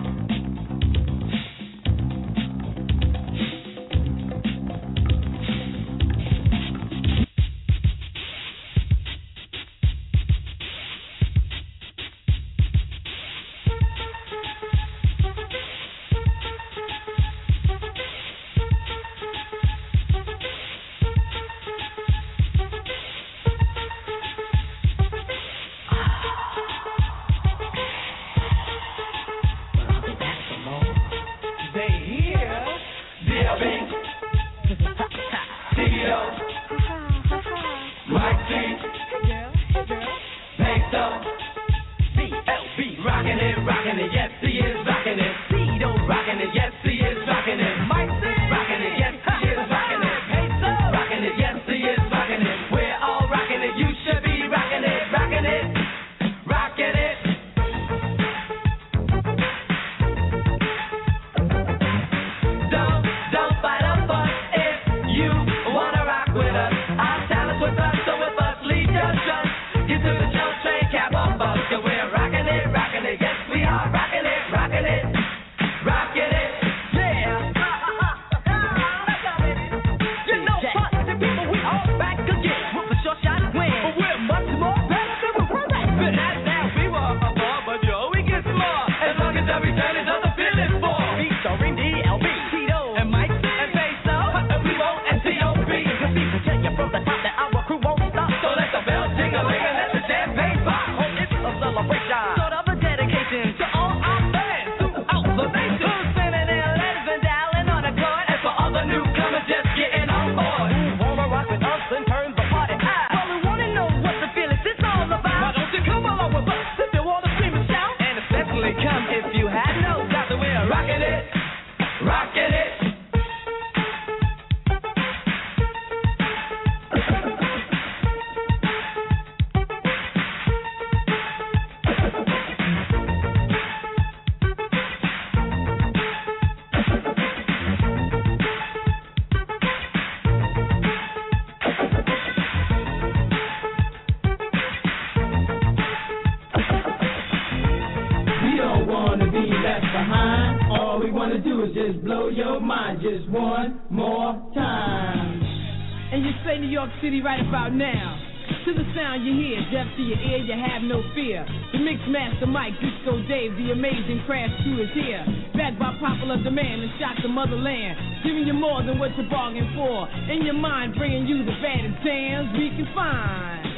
[SPEAKER 6] City right about now. To the sound you hear, deaf to your ear, you have no fear. The Mix Master Mike, Disco Dave, the amazing crash crew is here. Backed by popular demand and shot the motherland. Giving you more than what you bargained for. In your mind, bringing you the baddest jams we can find.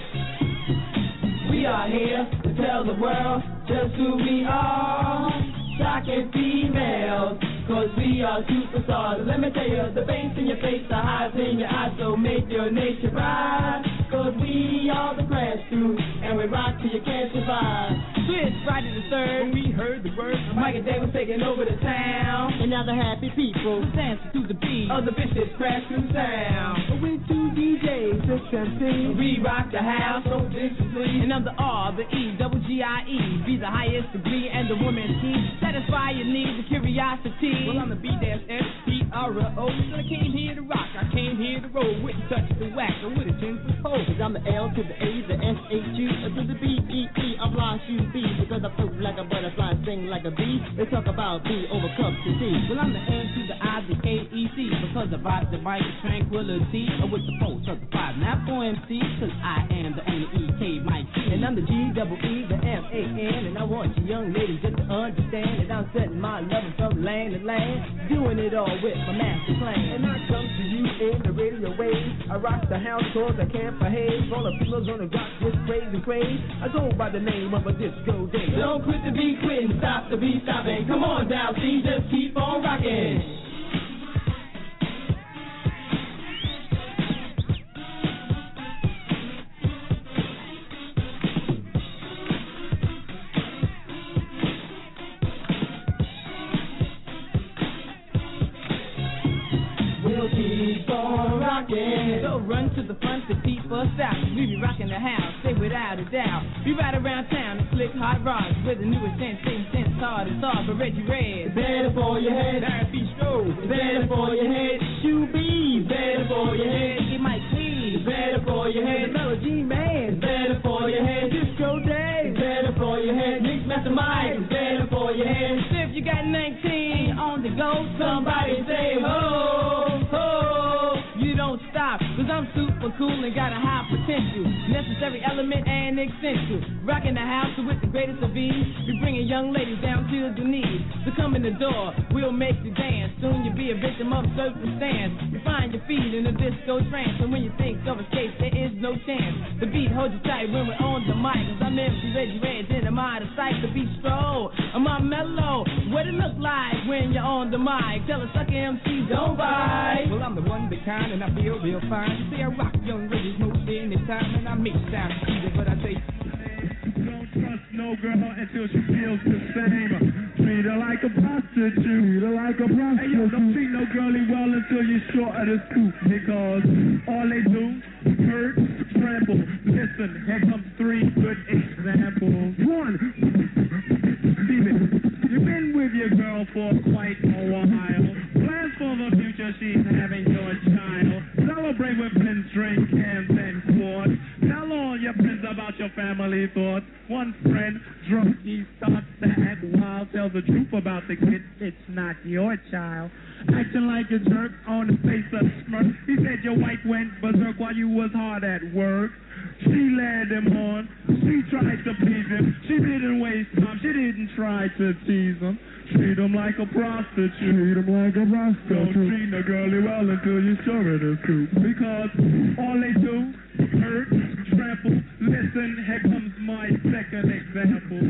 [SPEAKER 10] We are here to tell the world just who we are. Shocking females, cause we are superstars. Let me tell you, the bass in your face, the highs in your eyes, so make your nation rise. Cause we are the crash crew, and we rock till you can't survive.
[SPEAKER 6] It's Friday the 3rd, when we heard the word,
[SPEAKER 10] Mike and Dave was taking over the town.
[SPEAKER 6] And now the happy people dancing to the beat
[SPEAKER 10] of the vicious crash crew sound.
[SPEAKER 6] With two DJs, 6 MCs,
[SPEAKER 10] we rock the house so viciously.
[SPEAKER 6] And I'm the R, the E, double G-I-E, be the highest degree and the woman's key. Satisfy your needs and curiosity.
[SPEAKER 18] Well, I'm the B-S-S-P-R-O. I came here to rock, I came here to roll. Wouldn't touch the whack, I wouldn't change the pole.
[SPEAKER 20] Cause I'm the L to the A, the S-H-U, to the B-E-E, I'm lost you be. Because I float like a butterfly, sing like a bee. They talk about B over cups of tea.
[SPEAKER 18] Well, I'm the N to the I, the A-E-C. Because I vibe the mic with tranquility. With the 4 to the 5, not for MC. Cause I am the only E-K Mike T.
[SPEAKER 10] And I'm the G-double-E, the M-A-N. And I want you young ladies just to understand that I'm setting my loving from land to land, doing it all with my master plan.
[SPEAKER 11] And I come to you in the radio waves. I rock the house cause I can't behave. All the females on the rock just crazy craze. I go by the name of a Disco Dave.
[SPEAKER 10] Don't quit the beat quitting, stop the beat stopping. Come on down, see, just keep on rocking.
[SPEAKER 20] keep on rocking.
[SPEAKER 17] So run to the front to keep us out. We be rocking the house, say without a doubt. We ride around town and slick hot rods with the newest sensation, hard as hard, but Reggie Red.
[SPEAKER 20] Better for your head,
[SPEAKER 17] R&B Stroh.
[SPEAKER 20] better for your head. Shoe B, better for your head.
[SPEAKER 17] It might please.
[SPEAKER 20] Better for your head.
[SPEAKER 17] Melody Man.
[SPEAKER 20] Better for your head.
[SPEAKER 17] Disco Day.
[SPEAKER 20] Better for your head. Mix Master Mike. Better for your head.
[SPEAKER 17] If you got 19 on the go,
[SPEAKER 20] Somebody say ho, ho.
[SPEAKER 17] You don't stop, cause I'm super cool and got a high potential. Necessary element and essential. Rocking the house with the greatest of ease. We bringing young ladies down to the knees. So come in the door, we'll make you dance. Soon you'll be a victim of circumstance. You find your feet in a disco trance. And when you think of escape, there is no chance. The beat holds you tight when we're on the mic. Cause I'm MC Reggie Red, then I'm out of sight. The beat stroll, I'm on mellow. What it look like when you're on the mic? Tell a sucker MC, don't bite.
[SPEAKER 18] Well, I'm the one that kind and I feel real fine. You see, I rock young ladies most anytime and I make sound easy, but I say
[SPEAKER 19] don't trust no girl until she feels the same. Treat her like a prostitute. Treat her like a prostitute. Hey, yo, don't treat no girlie well until you're short of the scoop. Because all they do is hurt, trample. Listen, here comes 3 good examples. 1, Steven, you've been with your girl for quite a while. Plans for the future, she's having your child. Celebrate with friends, drink, cans, and quarts. Tell all your friends about your family thoughts. One friend, drunk, he starts to act wild. Tell the truth about the kid, it's not your child. Acting like a jerk on the face of a smirk. He said your wife went berserk while you was hard at work. She led him on. She tried to please him. She didn't waste time. She didn't try to tease him. Treat him like a prostitute. Treat him like a prostitute. Don't treat a girlie well until you're sure of the truth. Because all they do is hurt, trample. Listen, here comes my second example.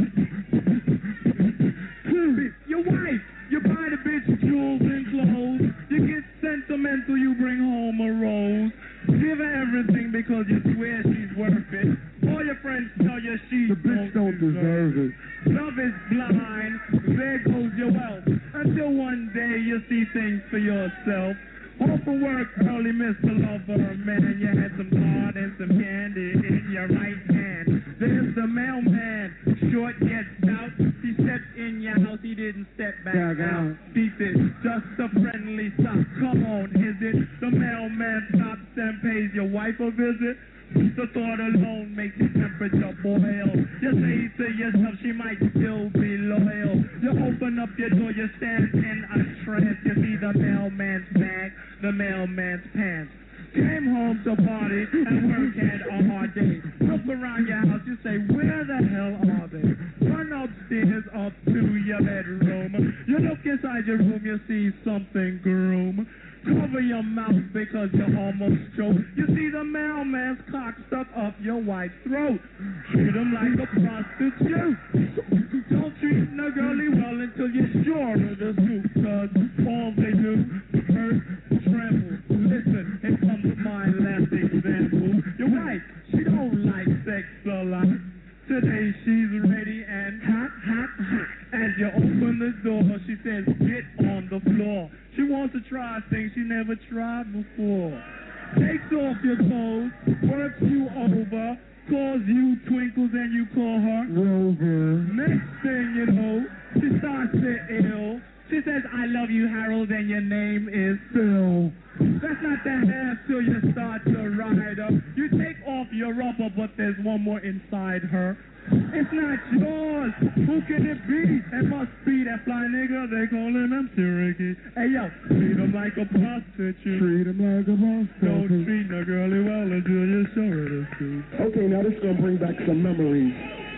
[SPEAKER 19] Your wife, you buy the bitch jewels and clothes. You get sentimental, you bring home a rose. Give her everything because you swear she's worth it. All your friends tell you she don't deserve it. Love is blind, there goes your wealth. Until one day you see things for yourself. Home from work early, Mr. Lover, man. You had some card and some candy in your right hand. There's the mailman, short yet stout. He stepped in your house, he didn't step back out. Beat it, just a friendly stop. Come on, is it? The mailman stops and pays your wife a visit. The thought alone makes your temperature boil. You say to yourself, she might still be loyal. You open up your door, you stand in a trance. You see the mailman's bag, the mailman's pants. Came home to party and work had a hard day. Look around your house, you say, where the hell are they? Run upstairs up to your bedroom. You look inside your room, you see something groom. Cover your mouth because you almost choked. You see the mailman's cock stuck up your wife's throat. Treat him like a prostitute. Don't treat no girlie well until you're sure of the scoop. Cause all they do is hurt, trample. Listen, here comes my last example. Your wife, she don't like sex a lot. Today she's ready and hot, hot, hot. As you open the door, she says, get on the floor. She wants to try things she never tried before. Takes off your clothes, works you over, calls you twinkles and you call her Rover. Next thing you know, she starts to ill. She says, I love you, Harold, and your name is Phil. That's not the half till you start to ride her. You take off your rubber, but there's one more inside her. It's not yours. Who can it be? It must be that fly nigga they calling him Cherokee. Hey yo, treat him like a prostitute. Treat him like a prostitute. Don't treat no girlie well until you're sure of the truth.
[SPEAKER 11] Okay, now this is gonna bring back some memories.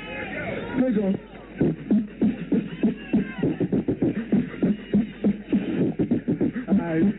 [SPEAKER 11] Here you go. Alright.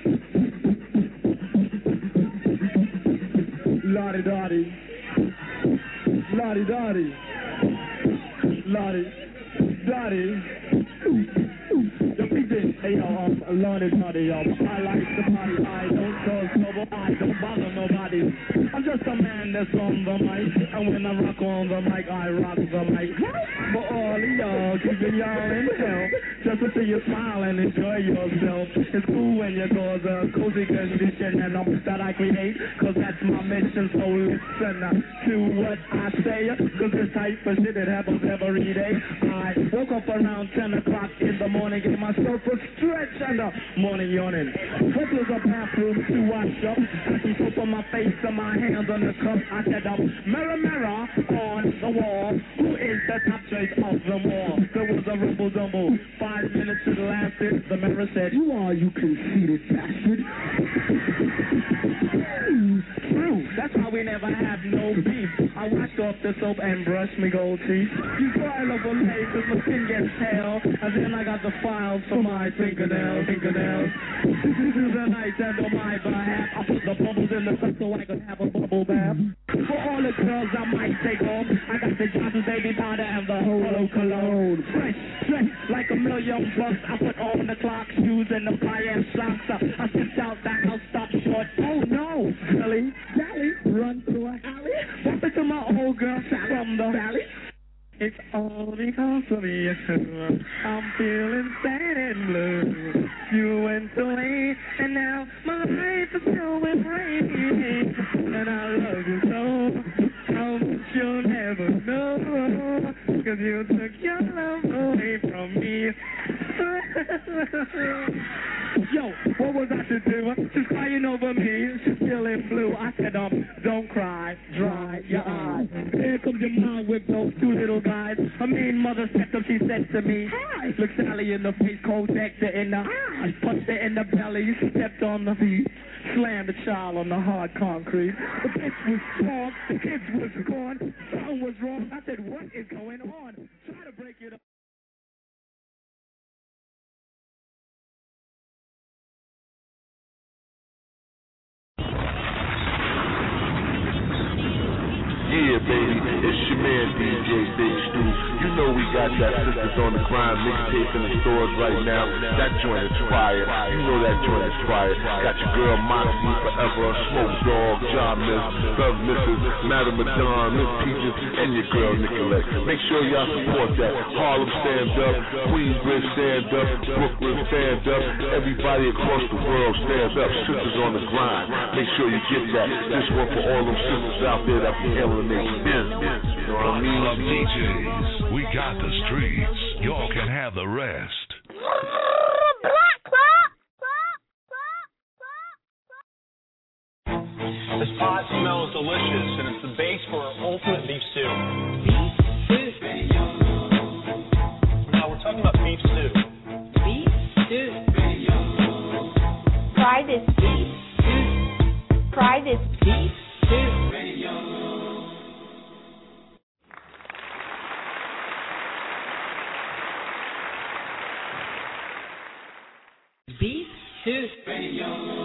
[SPEAKER 11] Lottie-dottie. Lottie-dottie. Lottie-dottie. The beat
[SPEAKER 19] it. Hey, yo, learning party, yo. I like the party. I don't cause trouble. I don't bother nobody. I'm just a man that's on the mic. And when I rock on the mic, I rock the mic. For all of y'all, keeping y'all in hell. Just to see you smile and enjoy yourself. It's cool when you cause a cozy condition and that I create. Cause that's my mission. So listen to what I say. Cause this type of shit, it happens every day. I woke up around 10 o'clock in the morning, gave myself a stretch and a morning yawning. Went to the bathroom to wash up. I some soap on my face and my hands on the cup. I said, mirror, mirror on the wall, who is the top choice of them all? There was a rumble-dumble. 5 minutes it lasted. The mirror said, you are, you conceited bastard. True, that's why we never have no beef. I washed off the soap and brushed my gold teeth. You soil over late cause my skin gets pale. And then I got the files for my fingernails. This is the night and on my behalf I put the bubbles in the cup so I could have a bubble bath. For all the girls I might take home, I got the Johnson's baby powder and the Holo cologne. Fresh, like $1 million bucks. I put on the clock, shoes and the fire socks. I stepped out the house, stopped short. Oh no, Sally, run through an alley. Bump into my old girl from the valley. It's all because of you. I'm feeling sad and blue. You went away, and now my life is filled with rain. And I love you so, how much you'll never know. Cause you took your love away from me. Yo, what was I to do? She's crying over me, she's feeling blue. I said, don't cry, dry your eyes. Here comes your mom with those two little guys. Her mean mother stepped up, she said to me, hi. Looked Sally in the face, cold decked her in the eyes. Punched her in the belly, stepped on the feet. Slammed the child on the hard concrete. The bitch was strong, the kids was gone. Something was wrong. I said, what is going on? Try to break it up.
[SPEAKER 4] Yeah, baby, it's your man DJ Big Stu. You know we got that Sisters on the Grind mixtape in the stores right now. That joint is fire. You know that joint is fire. Got your girl Moxie Forever, Smoke Dog, John Miss, Love Mrs., Madam Madonna, Miss Peaches, and your girl Nicolette. Make sure y'all support that. Harlem stand up, Queensbridge stand up, Brooklyn stand up, everybody across the world stand up. Sisters on the Grind. Make sure you get that. This one for all them sisters out there that be hailing their business. You know what I mean?
[SPEAKER 5] Love DJs. We got the streets. Y'all can have the rest.
[SPEAKER 2] This pot smells delicious, and it's the base for ultimate beef stew.
[SPEAKER 1] Beef stew.
[SPEAKER 2] Now we're talking about beef stew.
[SPEAKER 1] Beef stew. Try this beef stew. Try this beef stew. Beef stew.